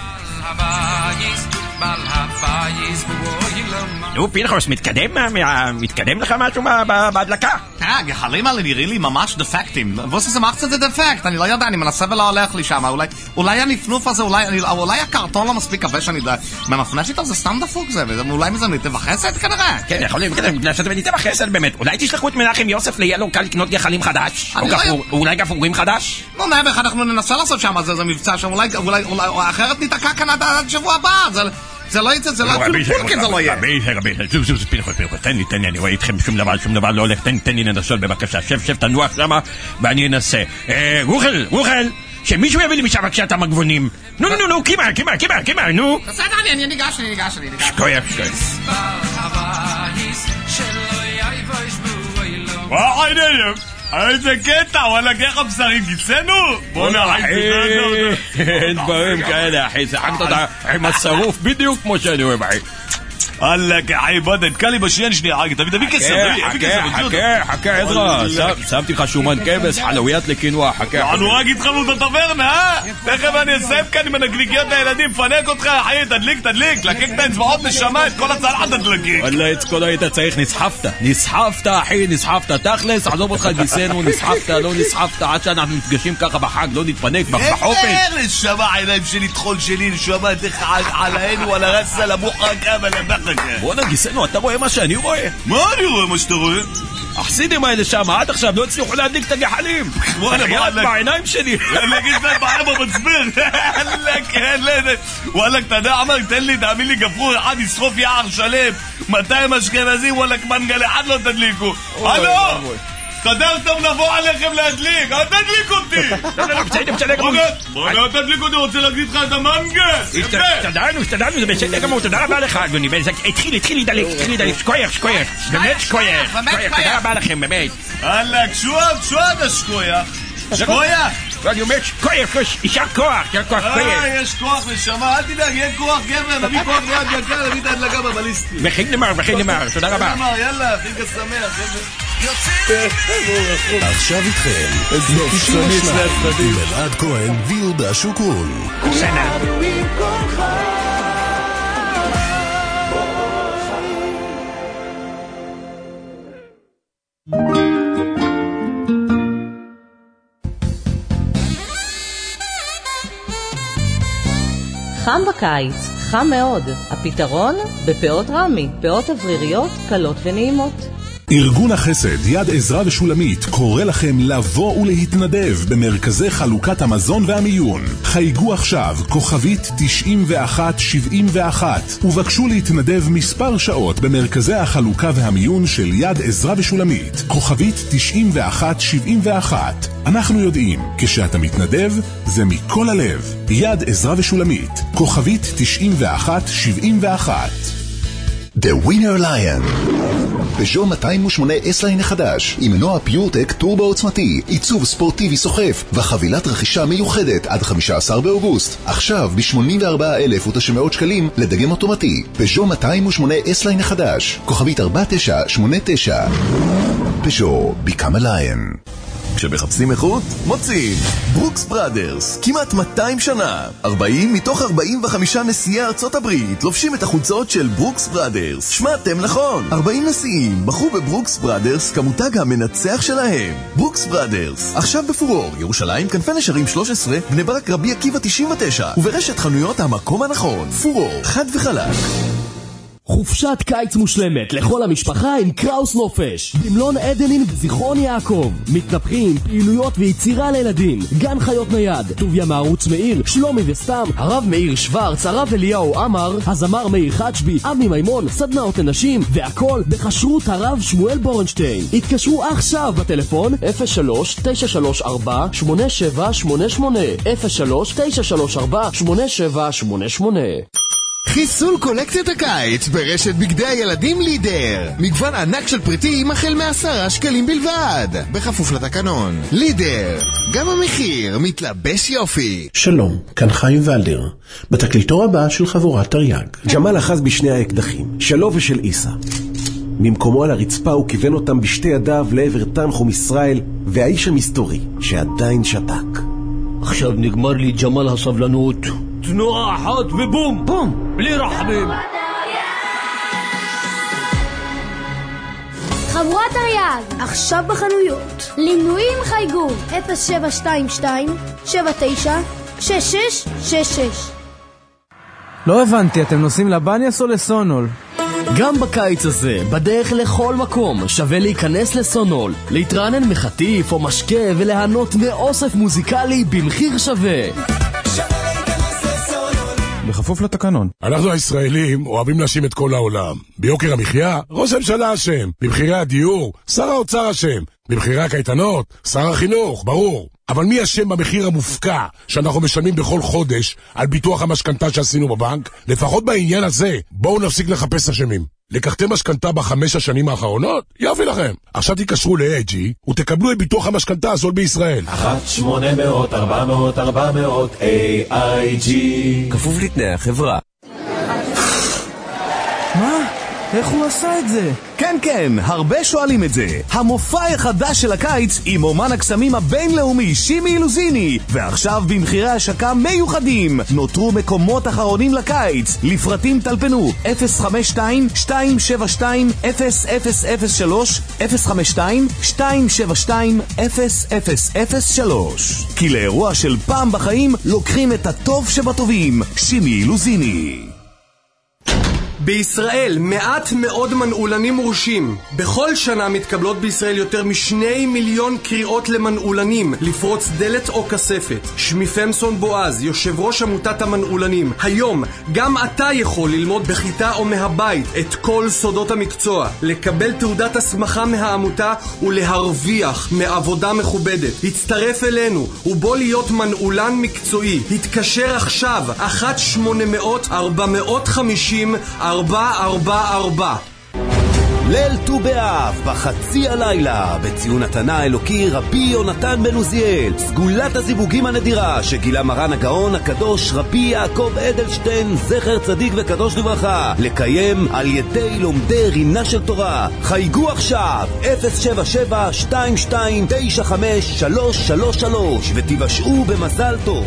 נו, פנחס, מתקדם? מתקדם לך משהו בהדלקה? תראה, הגחלים האלה נראים לי ממש דפקטים. ווס זה מחצת זה דפקט, אני לא יודע, אני מנסה ולא הולך לי שם. אולי הנפנוף הזה, אולי הקרטון לא מספיק כבד שאני יודע. מנפנש איתו זה סתם דפוק זה, ואולי מזה ניתב החסד כנראה. כן, יכול להיות, בגלל שאתם ניתב החסד באמת. אולי תשלחו את מנחם יוסף ליאלו קל לקנות גחלים חדש? או אולי גפרורים חדש? לא נעבך, אנחנו ננסה לעשות שם, זה מבצע שם, אולי אחרת ניתקע כאן עד שבוע הבא. זה לא יצא, זה לא אפילו פולקן, זה לא יהיה. רבי, רבי, זו, זו, פנחס, פנחס, תן לי, תן לי, אני רואה איתכם שום דבר, שום דבר לא הולך, תן, תן לי לנסות בבקשה, שב, שב, תנוח שמה, ואני אנסה. רוחל, רוחל, שמישהו יביא לי משם כשאתה מגבונים. נו, נו, נו, קימה, קימה, קימה, קימה, נו. בסדר, אני ניגש, אני ניגש, אני ניגש. שכוייך, שכוייך. וואו, עיניים. איזה קטע, וואלה, ככה בשרים גיצנו? בוא נראה, אין דברים כאלה, אחי, זה חגת אותה עם השרוף בדיוק כמו שאני אוהב, אחי. אללה, כחי, בוא, נתקע לי בשנייה שנייה, תביא, תביא כסף, תביא כסף. חכה, חכה, עזרא, שמתי לך שומן כבש, חלוויית לקינוח, חכה. אנו רק התחלנו את הטברנה, אה? תכף אני אסיים כאן עם הנקניקיות לילדים, פנק אותך, אחי, תדליק, תדליק, לקק את האצבעות נשמה, את כל הצלחת תדלקים. וואלה, את כל היית צריך, נסחפת, נסחפת, אחי, נסחפת, תכלס, עזוב אותך גיסנו, נסחפת, לא נסחפת, עד שאנחנו נפגשים ככה בחג, לא נתפנק, בחופש. איך נשמה, העיניים שלי, תחול שלי, נשמה, תך עלינו, על הרסה, למוחקה ולבחקה. בואנה, גיסנו, אתה רואה מה שאני רואה? מה אני רואה, מה שאתה רואה? החסידים האלה שם, עד עכשיו לא הצליחו להדליק את הגחלים. וואלה, וואלה. בעיניים שלי. נגיד זה בעיה במצביר. וואלה, אתה יודע, אמר, תן לי, תאמין לי, גפרור אחד ישרוף יער שלם. מאתיים אשכנזים, וואלה, מנגל אחד לא תדליקו. הלו! תדר טוב נבוא עליכם להדליק, אל תדליק אותי! בוא לא תדליק אותי, רוצה להגדיל לך את המנגל! השתדלנו, השתדלנו, זה בסדר גמור, תודה רבה לך אדוני, התחיל, התחיל להידלק, התחיל להידלק, שקוייך, שקוייך, באמת שקוייך, תודה רבה לכם, באמת. אללה, קשוע, קשוע אתה שקוייך, שקוייך! ואני אומר שקוייך, יישר כוח, יישר כוח, שקוייך. אה, יש כוח נשמה, אל תדאג, יהיה כוח גבר, נביא כוח ביד יקר, נביא את ההדלקה בבליסטי. וכן נמר, וכן נמר, תודה רבה. יאללה, חינקה שמח, עכשיו איתכם תשעים ושתיים עם אלעד כהן ויהודה שוקרון. חם בקיץ, חם מאוד. הפתרון? בפאות רמי, פאות אווריריות, קלות ונעימות. ארגון החסד יד עזרא ושולמית קורא לכם לבוא ולהתנדב במרכזי חלוקת המזון והמיון. חייגו עכשיו כוכבית תשעים ואחת שבעים ואחת ובקשו להתנדב מספר שעות במרכזי החלוקה והמיון של יד עזרא ושולמית. כוכבית תשעים ואחת שבעים ואחת. אנחנו יודעים, כשאתה מתנדב זה מכל הלב. יד עזרא ושולמית, כוכבית תשעים ואחת שבעים ואחת. The Winner Lion פז'ו מאתיים ושמונה S-Line החדש עם מנוע פיורטק טורבו עוצמתי, עיצוב ספורטיבי סוחף וחבילת רכישה מיוחדת עד חמישה עשר באוגוסט. עכשיו ב-שמונים וארבעה אלף ותשע שקלים לדגם אוטומטי. פז'ו מאתיים ושמונה S-Line החדש, כוכבית ארבע תשע שמונה תשע. פז'ו, become a lion. כשמחפשים איכות, מוצאים ברוקס בראדרס, כמעט מאתיים שנה. ארבעים מתוך ארבעים וחמישה נשיאי ארצות הברית לובשים את החולצות של ברוקס בראדרס. שמעתם נכון, ארבעים נשיאים בחרו בברוקס בראדרס כמותג המנצח שלהם. ברוקס בראדרס, עכשיו בפורור, ירושלים, כנפי נשרים שלוש עשרה, בני ברק רבי עקיבא תשעים ותשע, וברשת חנויות המקום הנכון. פורור, חד וחלק. חופשת קיץ מושלמת לכל המשפחה עם קראוס נופש במלון עדנין בזיכרון יעקב. מתנפחים, פעילויות ויצירה לילדים, גן חיות נייד, טוביה מערוץ מאיר, שלומי וסתם, הרב מאיר שוורץ, הרב אליהו אמר, הזמר מאיר חצ'בי, אבי מימון, סדנאות לנשים, והכל בחשרות הרב שמואל בורנשטיין. התקשרו עכשיו בטלפון אפס שלוש תשע שלוש ארבע שמונה שבע שמונה שמונה אפס שלוש תשע שלוש ארבע שמונה שבע שמונה שמונה. חיסול קולקציית הקיץ ברשת בגדי הילדים לידר. מגוון ענק של פריטים החל מעשרה שקלים בלבד, בכפוף לתקנון. לידר, גם המחיר מתלבש יופי. שלום, כאן חיים ולדר, בתקליטור הבא של חבורת תרי"ג. ג'מאל אחז בשני האקדחים, שלו ושל איסה. ממקומו על הרצפה הוא כיוון אותם בשתי ידיו לעבר תנחום ישראל והאיש המסתורי שעדיין שתק. עכשיו נגמר לי ג'מאל הסבלנות. תנועה אחת ובום בום בלי רחמים. חבורת תרי"ג עכשיו בחנויות. למנויים חייגו אפס שבע שתיים שתיים שבע תשע שש שש שש שש. לא הבנתי, אתם נוסעים לבניאס או לסונול? גם בקיץ הזה, בדרך לכל מקום, שווה להיכנס לסונול, להתרענן מחטיף או משקה ולהנות מאוסף מוזיקלי במחיר שווה. בכפוף לתקנון. אנחנו הישראלים אוהבים להאשים את כל העולם. ביוקר המחיה, ראש הממשלה אשם. במחירי הדיור, שר האוצר אשם. במחירי הקייטנות, שר החינוך, ברור. אבל מי אשם במחיר המופקע שאנחנו משלמים בכל חודש על ביטוח המשכנתה שעשינו בבנק? לפחות בעניין הזה, בואו נפסיק לחפש אשמים. לקחתם משכנתה בחמש השנים האחרונות? יופי לכם. עכשיו תיקשרו ל-איי ג'י ותקבלו את ביטוח המשכנתה הזול בישראל. אחת שמונה מאות ארבע מאות ארבע מאות איי איי ג'י. כפוף לתנאי החברה. מה? איך הוא עשה את זה? כן, כן, הרבה שואלים את זה. המופע החדש של הקיץ עם אומן הקסמים הבינלאומי שימי לוזיני, ועכשיו במחירי השקה מיוחדים. נותרו מקומות אחרונים לקיץ. לפרטים טלפנו אפס חמש שתיים שתיים שבע שתיים אפס אפס אפס שלוש אפס חמש שתיים שתיים שבע שתיים אפס אפס אפס שלוש. כי לאירוע של פעם בחיים לוקחים את הטוב שבטובים. שימי לוזיני. בישראל מעט מאוד מנעולנים מורשים. בכל שנה מתקבלות בישראל יותר משני מיליון קריאות למנעולנים לפרוץ דלת או כספת. שמי פמסון בועז, יושב ראש עמותת המנעולנים. היום גם אתה יכול ללמוד בכיתה או מהבית את כל סודות המקצוע, לקבל תעודת הסמכה מהעמותה ולהרוויח מעבודה מכובדת. הצטרף אלינו ובוא להיות מנעולן מקצועי. התקשר עכשיו אחת שמונה מאות ארבע מאות חמישים ארבע ארבע ארבע. ליל ט"ו באב בחצי הלילה בציון התנא האלוקי רבי יונתן בן עוזיאל, סגולת הזיווגים הנדירה שגילה מרן הגאון הקדוש רבי יעקב אדלשטיין זכר צדיק וקדוש לברכה, לקיים על ידי לומדי רינה של תורה. חייגו עכשיו אפס שבע שבע שתיים שתיים תשע חמש שלוש שלוש שלוש ותיוושעו במזל טוב.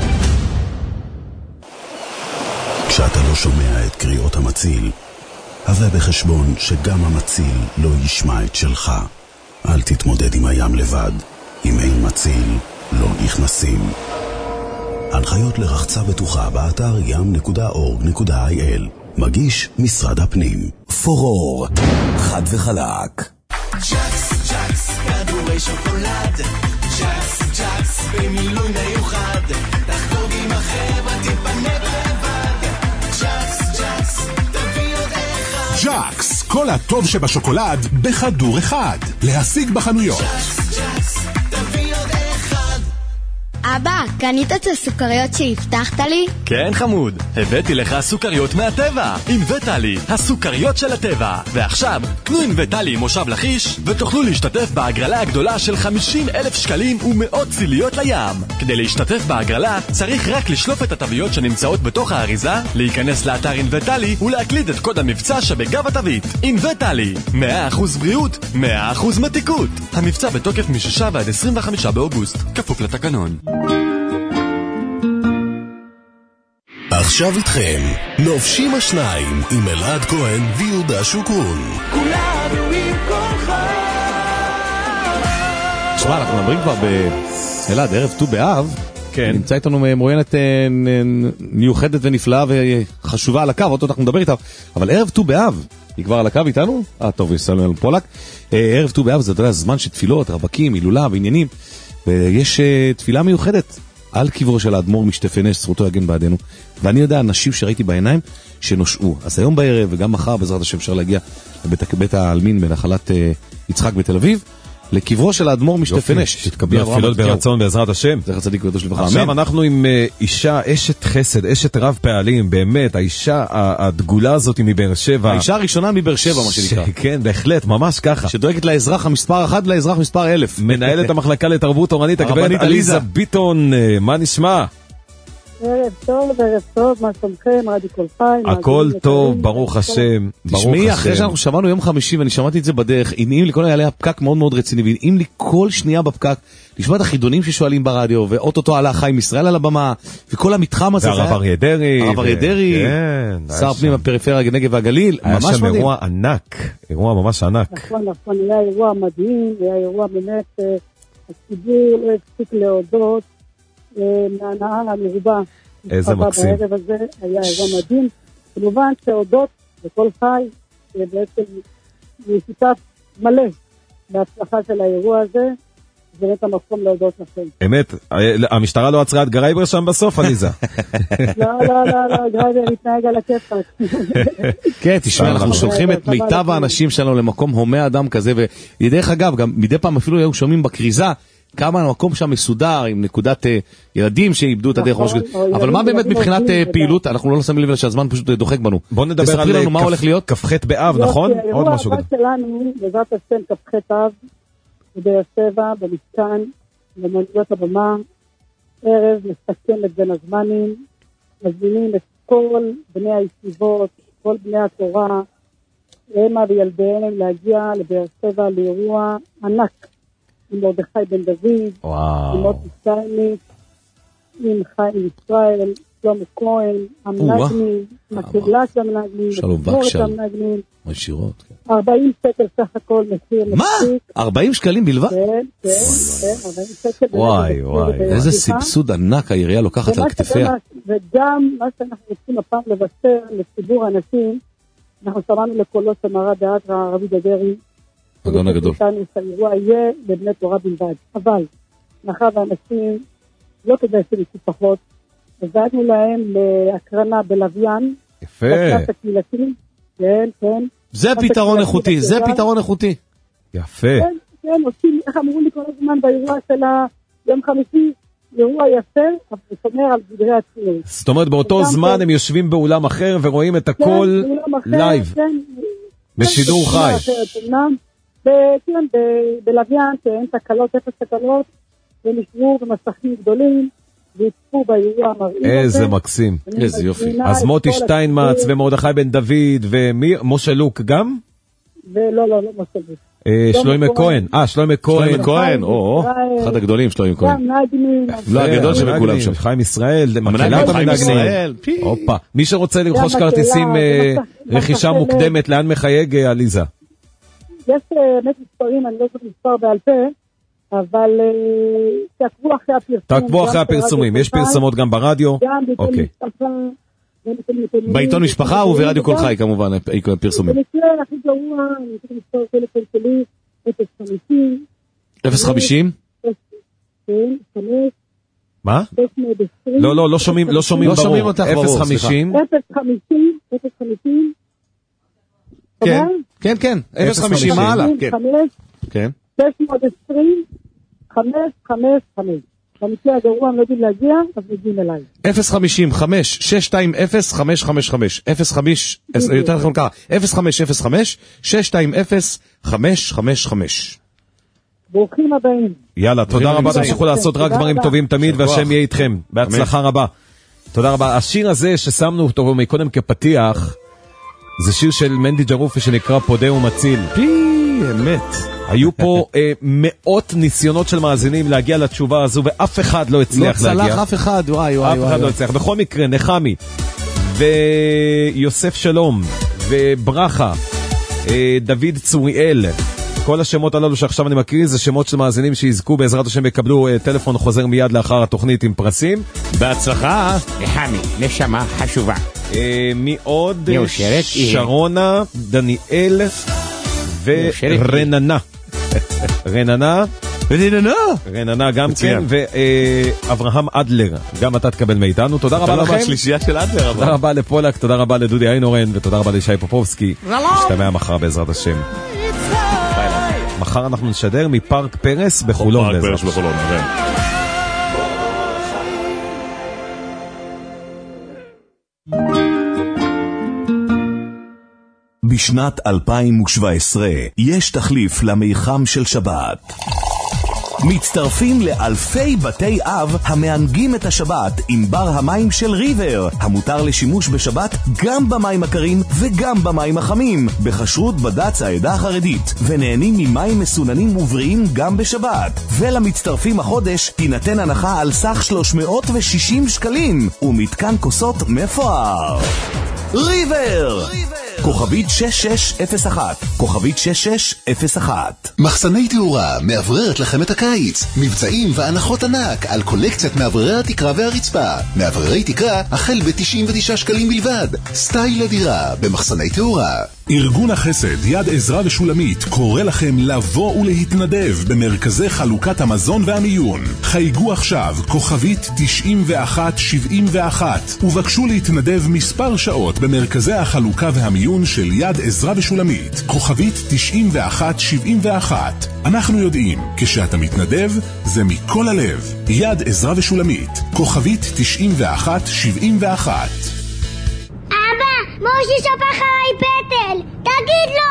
כשאתה לא שומע את קריאות המציל, הבא בחשבון שגם המציל לא ישמע את שלך. אל תתמודד עם הים לבד. אם אין מציל, לא נכנסים. הנחיות לרחצה בטוחה באתר ים נקודה אורג נקודה איי אל. מגיש משרד הפנים. פורור, חד וחלק. ג'קס, ג'קס, כדורי שוקולד. ג'קס, ג'קס, במילוי מיוחד. תחגוג עם החבר'ה, תתפנק לבד. ג'קס, ג'קס, תביא עוד אחד. ג'קס, כל הטוב שבשוקולד בכדור אחד. להשיג בחנויות. ג'קס, ג'קס, תביא עוד אחד. אבא, קנית את הסוכריות שהבטחת לי? כן חמוד, הבאתי לך סוכריות מהטבע עם וטלי, הסוכריות של הטבע. ועכשיו, קנו עם וטלי מושב לחיש ותוכלו להשתתף בהגרלה הגדולה של חמישים אלף שקלים ומאות ציליות לים. כדי להשתתף בהגרלה צריך רק לשלוף את התוויות שנמצאות בתוך האריזה, להיכנס לאתר עם וטלי ולהקליד את קוד המבצע שבגב התווית. עם וטלי, מאה אחוז בריאות, מאה אחוז מתיקות. המבצע בתוקף משישה ועד עשרים וחמישה באוגוסט, כפוף לתקנון. עכשיו איתכם, נופשים השניים עם אלעד כהן ויהודה שוקרון. כולנו עם כולך. תשמע, אנחנו מדברים כבר באלעד, ערב ט"ו באב. כן. נמצא איתנו מרואיינת מיוחדת ונפלאה וחשובה על הקו, עוד אנחנו נדבר איתה. אבל ערב ט"ו באב, היא כבר על הקו איתנו? אה, טוב, יש לנו פולק. ערב ט"ו באב זה, אתה יודע, זמן של תפילות, רווקים, הילולה ועניינים. ויש תפילה מיוחדת על קברו של האדמו"ר משטפנש, זכותו יגן בעדנו. ואני יודע, אנשים שראיתי בעיניים שנושעו. אז היום בערב וגם מחר בעזרת השם אפשר להגיע לבית בית העלמין בנחלת יצחק בתל אביב, לקברו של האדמו"ר משטפנש. תתקבלי התפילות ברצון בעזרת השם. זכר צדיק וקדוש לברכה. עכשיו אנחנו עם אישה, אשת חסד, אשת רב פעלים, באמת, האישה הדגולה הזאת מבאר שבע. האישה הראשונה מבאר שבע, מה שנקרא. כן, בהחלט, ממש ככה. שדואגת לאזרח המספר אחד ולאזרח מספר אלף. מנהלת המחלקה לתרבות תורנית, הגברת עליזה ביטון, מה נשמע? ערב טוב, ערב טוב, מה שלומכם, רדיו כל חי. הכל טוב, ברוך השם. תשמעי, אחרי שאנחנו שמענו יום חמישי, ואני שמעתי את זה בדרך, הנעים לי, כל היה פקק מאוד מאוד רציני, והנעים לי כל שנייה בפקק, לשמוע את החידונים ששואלים ברדיו, ואוטוטו עלה חיים ישראל על הבמה, וכל המתחם הזה. והרב אריה דרעי. הרב אריה דרעי. שר פנים הפריפריה, הנגב והגליל. היה שם אירוע ענק, אירוע ממש ענק. נכון, נכון, היה אירוע מדהים, היה אירוע באמת, הציבור לא הפסיק להודות, מהנאה המרובה. איזה מקסים. בערב הזה היה אירוע מדהים. כמובן שהודות לכל חי, בעצם שותף מלא בהצלחה של האירוע הזה, זה באמת המקום להודות לכם. אמת, המשטרה לא עצרה את גרייבר שם בסוף, עליזה? לא, לא, לא, לא, גרייבר מתנהג על הכיפק. כן, תשמע, אנחנו שולחים את מיטב האנשים שלנו למקום הומה אדם כזה, ודרך אגב, גם מדי פעם אפילו היו שומעים בקריזה, כמה המקום שם מסודר, עם נקודת ילדים שאיבדו את הדרך. אבל מה באמת מבחינת פעילות, אנחנו לא שמים לב שהזמן פשוט דוחק בנו. בוא נדבר על לנו מה הולך להיות. כ"ח באב, נכון? עוד משהו גדול. האירוע שלנו, בעזרת השם, כ"ח באב, בבאר שבע, במשכן, במנהיגות הבמה, ערב מסכם את בין הזמנים, מזמינים את כל בני הישיבות, כל בני התורה, אמה וילדיהם, להגיע לבאר שבע לאירוע ענק, עם מרדכי בן דוד, עם מוטי שטייניץ, עם חיים ישראל, שלמה כהן, המנגנים, מקהלה של המנגנים, שלום בקשל, משירות. ארבעים שקל סך הכל מחיר מה? ארבעים שקלים בלבד? כן, כן, כן, ארבעים שקל. וואי, וואי, איזה סבסוד ענק העירייה לוקחת על כתפיה. וגם מה שאנחנו רוצים הפעם לבשר לציבור האנשים, אנחנו שמענו לקולו של מרא דאתרא רבי דדרי, הגאון הגדול. שהאירוע יהיה לבני תורה בלבד. אבל, מאחר ואנשים לא כדאי שניסו פחות, הבאנו להם להקרנה בלוויין. יפה. כן, כן. זה פתרון איכותי, זה פתרון איכותי. יפה. כן, כן, עושים, איך אמרו לי כל הזמן באירוע של היום חמישי, אירוע יפה, אבל הוא שומר על גדרי הציון. זאת אומרת, באותו זמן הם יושבים באולם אחר ורואים את הכל לייב. בשידור חי. כן, בלוויין, שאין תקלות, אפס תקלות, הם ישבו במסכים גדולים, ויצפו באירוע המראים. איזה מקסים. איזה יופי. אז מוטי שטיינמץ ומרדכי בן דוד, ומי? משה לוק גם? ולא, לא, לא, משה לוק. שלוימה כהן. אה, שלוימה כהן. שלוימה כהן, או, אחד הגדולים, שלוימה כהן. גם נגנים. לא, הגדול שבכולם שם. חיים ישראל, מקהלת המנגנים. הופה. מי שרוצה לרכוש כרטיסים רכישה מוקדמת, לאן מחייג, עליזה? יש באמת מספרים, אני לא זוכר מספר בעל פה, אבל תעקבו אחרי הפרסומים. תעקבו אחרי הפרסומים, יש פרסומות גם ברדיו? גם בעיתון משפחה. בעיתון משפחה וברדיו כל חי כמובן, פרסומים. במקרה הכי גרוע, אני צריך מספר טלפון שלי, אפס חמישים. אפס חמישים? כן, חמש. מה? לא, לא, לא שומעים, לא שומעים ברור. לא שומעים אותך ברור, אפס חמישים. אפס חמישים, אפס חמישים. כן, כן, כן, אפס חמישים מעלה. כן. שש מאות עשרים, חמש חמש חמש. במקרה הגרוע הם לא יודעים להגיע, אז מגיעים אליי. אפס חמישים, חמש, שש שתיים אפס, חמש חמש חמש. אפס חמש, יותר נכון ככה, אפס חמש אפס חמש, שש שתיים אפס, חמש חמש חמש. ברוכים הבאים. יאללה, תודה רבה, תמשיכו לעשות רק דברים טובים תמיד, והשם יהיה איתכם. בהצלחה רבה. תודה רבה. השיר הזה ששמנו אותו מקודם כפתיח, זה שיר של מנדי ג'רופי שנקרא פודה ומציל. פי, אמת. היו פה אה, מאות ניסיונות של מאזינים להגיע לתשובה הזו, ואף אחד לא הצליח להגיע. לא צלח אף אחד, וואי וואי. אף אחד לא הצליח. בכל מקרה, נחמי, ויוסף שלום, וברכה, אה, דוד צוריאל, כל השמות הללו שעכשיו אני מקריא, זה שמות של מאזינים שיזכו בעזרת השם יקבלו אה, טלפון חוזר מיד לאחר התוכנית עם פרסים. בהצלחה. נחמי, נשמה חשובה. אה, מי עוד? שרונה, דניאל, ורננה. רננה. רננה. רננה גם כן, ואברהם אדלר, גם אתה תקבל מאיתנו. תודה רבה לכם. שלישייה של אדלר. תודה רבה לפולק, תודה רבה לדודי איינורן, ותודה רבה לישי פופובסקי. נשתמע מחר בעזרת השם. מחר אנחנו נשדר מפארק פרס בחולון. פארק פרס בחולון, כן. בשנת אלפיים שבע עשרה יש תחליף למיחם של שבת. מצטרפים לאלפי בתי אב המענגים את השבת עם בר המים של ריבר, המותר לשימוש בשבת גם במים הקרים וגם במים החמים, בחשרות בד"ץ העדה החרדית, ונהנים ממים מסוננים ובריאים גם בשבת. ולמצטרפים החודש תינתן הנחה על סך שלוש מאות ושישים שקלים ומתקן כוסות מפואר. ריבר! כוכבית שש שש אפס אחת, כוכבית שש שש אפס אחת. מחסני תאורה מאווררת לכם את הקיץ. מבצעים והנחות ענק על קולקציית מאווררי התקרה והרצפה. מאווררי תקרה החל ב-תשעים ותשעה שקלים בלבד. סטייל לדירה במחסני תאורה. ארגון החסד יד עזרא ושולמית קורא לכם לבוא ולהתנדב במרכזי חלוקת המזון והמיון. חייגו עכשיו כוכבית תשעים ואחת שבעים ואחת ובקשו להתנדב מספר שעות במרכזי החלוקה והמיון של יד עזרא ושולמית. כוכבית תשעים ואחת שבעים ואחת. אנחנו יודעים, כשאתה מתנדב זה מכל הלב. יד עזרא ושולמית, כוכבית תשעים ואחת שבעים ואחת. אבא, מושי שפך עליי פטל, תגיד לו!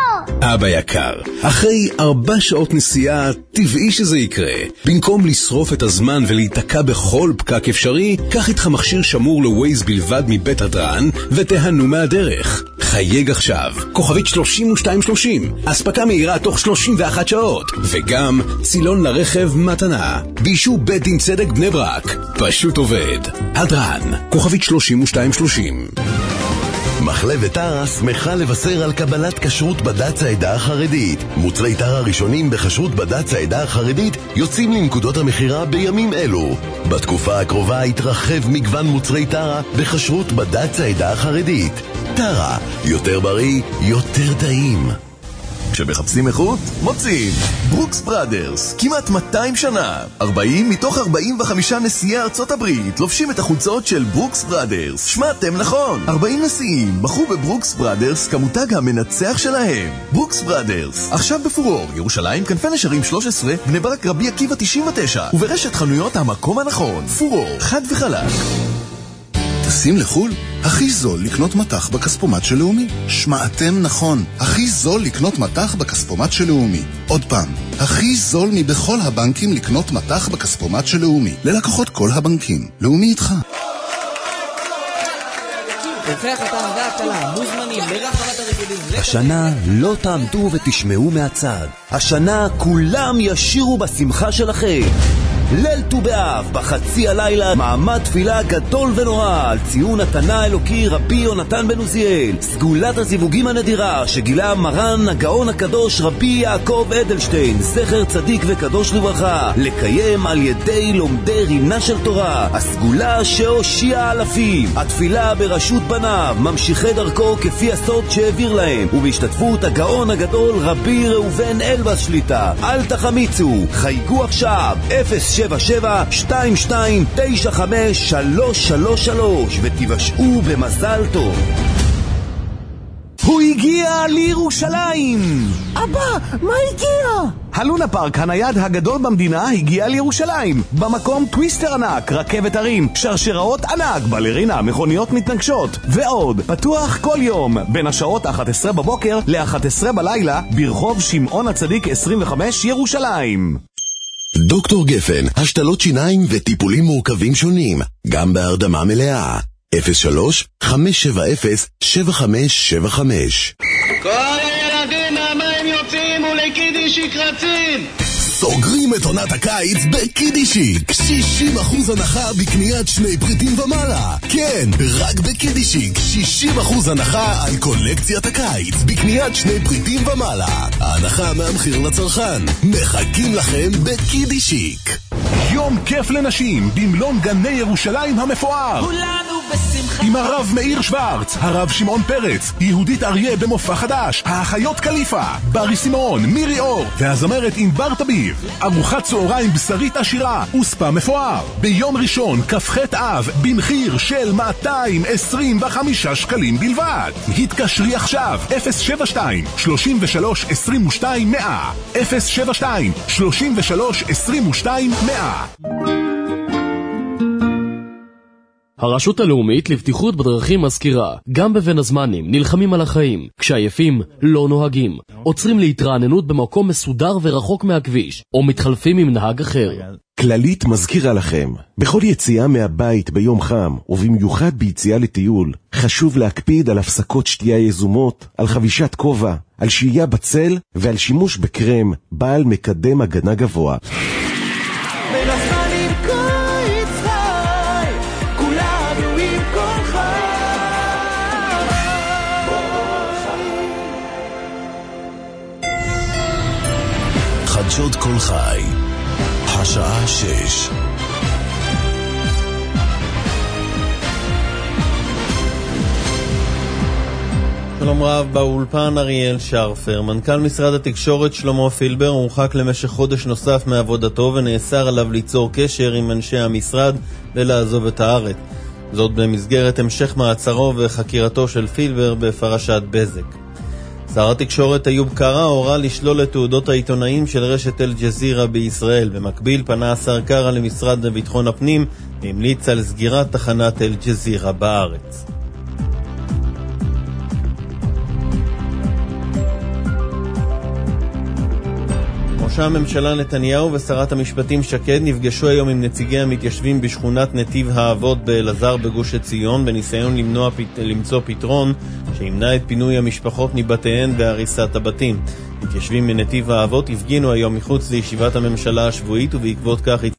אבא יקר, אחרי ארבע שעות נסיעה, טבעי שזה יקרה. במקום לשרוף את הזמן ולהיתקע בכל פקק אפשרי, קח איתך מכשיר שמור לווייז בלבד מבית הדרן, ותהנו מהדרך. חייג עכשיו, כוכבית שלושים ושתיים שלושים, אספקה מהירה תוך שלושים ואחת שעות, וגם צילון לרכב מתנה. באישור בית דין צדק בני ברק, פשוט עובד. הדרן, כוכבית שלושים ושתיים שלושים. מחלבת טרה שמחה לבשר על קבלת כשרות בד"ץ העדה החרדית. מוצרי טרה ראשונים בכשרות בד"ץ העדה החרדית יוצאים לנקודות המחירה בימים אלו. בתקופה הקרובה יתרחב מגוון מוצרי טרה בכשרות בד"ץ העדה החרדית. טרה, יותר בריא, יותר טעים. כשמחפשים איכות, מוצאים. ברוקס בראדרס, כמעט מאתיים שנה. ארבעים מתוך ארבעים וחמישה נשיאי ארצות הברית לובשים את החולצות של ברוקס בראדרס. שמעתם נכון. ארבעים נשיאים בחרו בברוקס בראדרס כמותג המנצח שלהם. ברוקס בראדרס, עכשיו בפורור, ירושלים, כנפי נשרים שלוש עשרה, בני ברק רבי עקיבא תשעים ותשע, וברשת חנויות המקום הנכון. פורור, חד וחלק. טסים לחול? הכי זול לקנות מתח בכספומט של לאומי. שמעתם נכון, הכי זול לקנות מתח בכספומט של לאומי. עוד פעם, הכי זול מבכל הבנקים לקנות מתח בכספומט של לאומי. ללקוחות כל הבנקים. לאומי איתך. השנה לא תעמדו ותשמעו מהצד. השנה כולם ישירו בשמחה שלכם. ליל ט"ו באב, בחצי הלילה, מעמד תפילה גדול ונורא על ציון התנא האלוקי רבי יונתן בן עוזיאל, סגולת הזיווגים הנדירה שגילה מרן הגאון הקדוש רבי יעקב אדלשטיין, זכר צדיק וקדוש לברכה, לקיים על ידי לומדי רינה של תורה, הסגולה שהושיעה אלפים. התפילה בראשות בניו, ממשיכי דרכו כפי הסוד שהעביר להם, ובהשתתפות הגאון הגדול רבי ראובן אלבס שליטה. אל תחמיצו, חייגו עכשיו אפס שבע שבע שתיים שתיים תשע חמש שלוש שלוש שלוש ותיוושעו במזל טוב. הוא הגיע לירושלים! אבא, מה הגיע? הלונה פארק הנייד הגדול במדינה הגיע לירושלים. במקום טוויסטר ענק, רכבת הרים, שרשראות ענק, בלרינה, מכוניות מתנגשות ועוד. פתוח כל יום בין השעות אחת עשרה בבוקר ל-אחת עשרה בלילה ברחוב שמעון הצדיק עשרים וחמש ירושלים. דוקטור גפן, השתלות שיניים וטיפולים מורכבים שונים, גם בהרדמה מלאה. אפס שלוש חמש שבע אפס שבע חמש שבע חמש. כל הילדים מהמים יוצאים ולקידישיק רצים. סוגרים את עונת הקיץ בקידישיק. שישים אחוז הנחה בקניית שני פריטים ומעלה. כן, רק בקידישיק. שישים אחוז הנחה על קולקציית הקיץ בקניית שני פריטים ומעלה. ההנחה מהמחיר לצרכן. מחכים לכם בקידישיק. יום כיף לנשים במלון גני ירושלים המפואר. כולנו בשמחה. עם הרב מאיר שוורץ, הרב שמעון פרץ, יהודית אריה במופע חדש, האחיות קליפה, ברי סימון, מירי אור והזמרת ענבר תביב. ארוחת צהריים בשרית עשירה וספה מפואר. ביום ראשון כ"ח אב במחיר של מאתיים עשרים וחמישה שקלים בלבד. התקשרי עכשיו אפס שבע שתיים שלושים ושלוש עשרים ושתיים מאה אפס שבע שתיים שלושים ושלוש עשרים ושתיים מאה. הרשות הלאומית לבטיחות בדרכים מזכירה, גם בבין הזמנים נלחמים על החיים, כשעייפים לא נוהגים, עוצרים להתרעננות במקום מסודר ורחוק מהכביש, או מתחלפים עם נהג אחר. כללית מזכירה לכם, בכל יציאה מהבית ביום חם, ובמיוחד ביציאה לטיול, חשוב להקפיד על הפסקות שתייה יזומות, על חבישת כובע, על שהייה בצל ועל שימוש בקרם בעל מקדם הגנה גבוה. חדשות כל חי, השעה שש. שלום רב, באולפן אריאל שרפר. מנכ"ל משרד התקשורת שלמה פילבר הורחק למשך חודש נוסף מעבודתו ונאסר עליו ליצור קשר עם אנשי המשרד ולעזוב את הארץ. זאת במסגרת המשך מעצרו וחקירתו של פילבר בפרשת בזק. שר התקשורת איוב קרא הורה לשלול את תעודות העיתונאים של רשת אל-ג'זירה בישראל. במקביל פנה השר קרא למשרד לביטחון הפנים והמליץ על סגירת תחנת אל-ג'זירה בארץ. ראש הממשלה נתניהו ושרת המשפטים שקד נפגשו היום עם נציגי המתיישבים בשכונת נתיב האבות באלעזר בגוש עציון בניסיון למנוע, למצוא פתרון שימנע את פינוי המשפחות מבתיהן והריסת הבתים. מתיישבים מנתיב האבות הפגינו היום מחוץ לישיבת הממשלה השבועית ובעקבות כך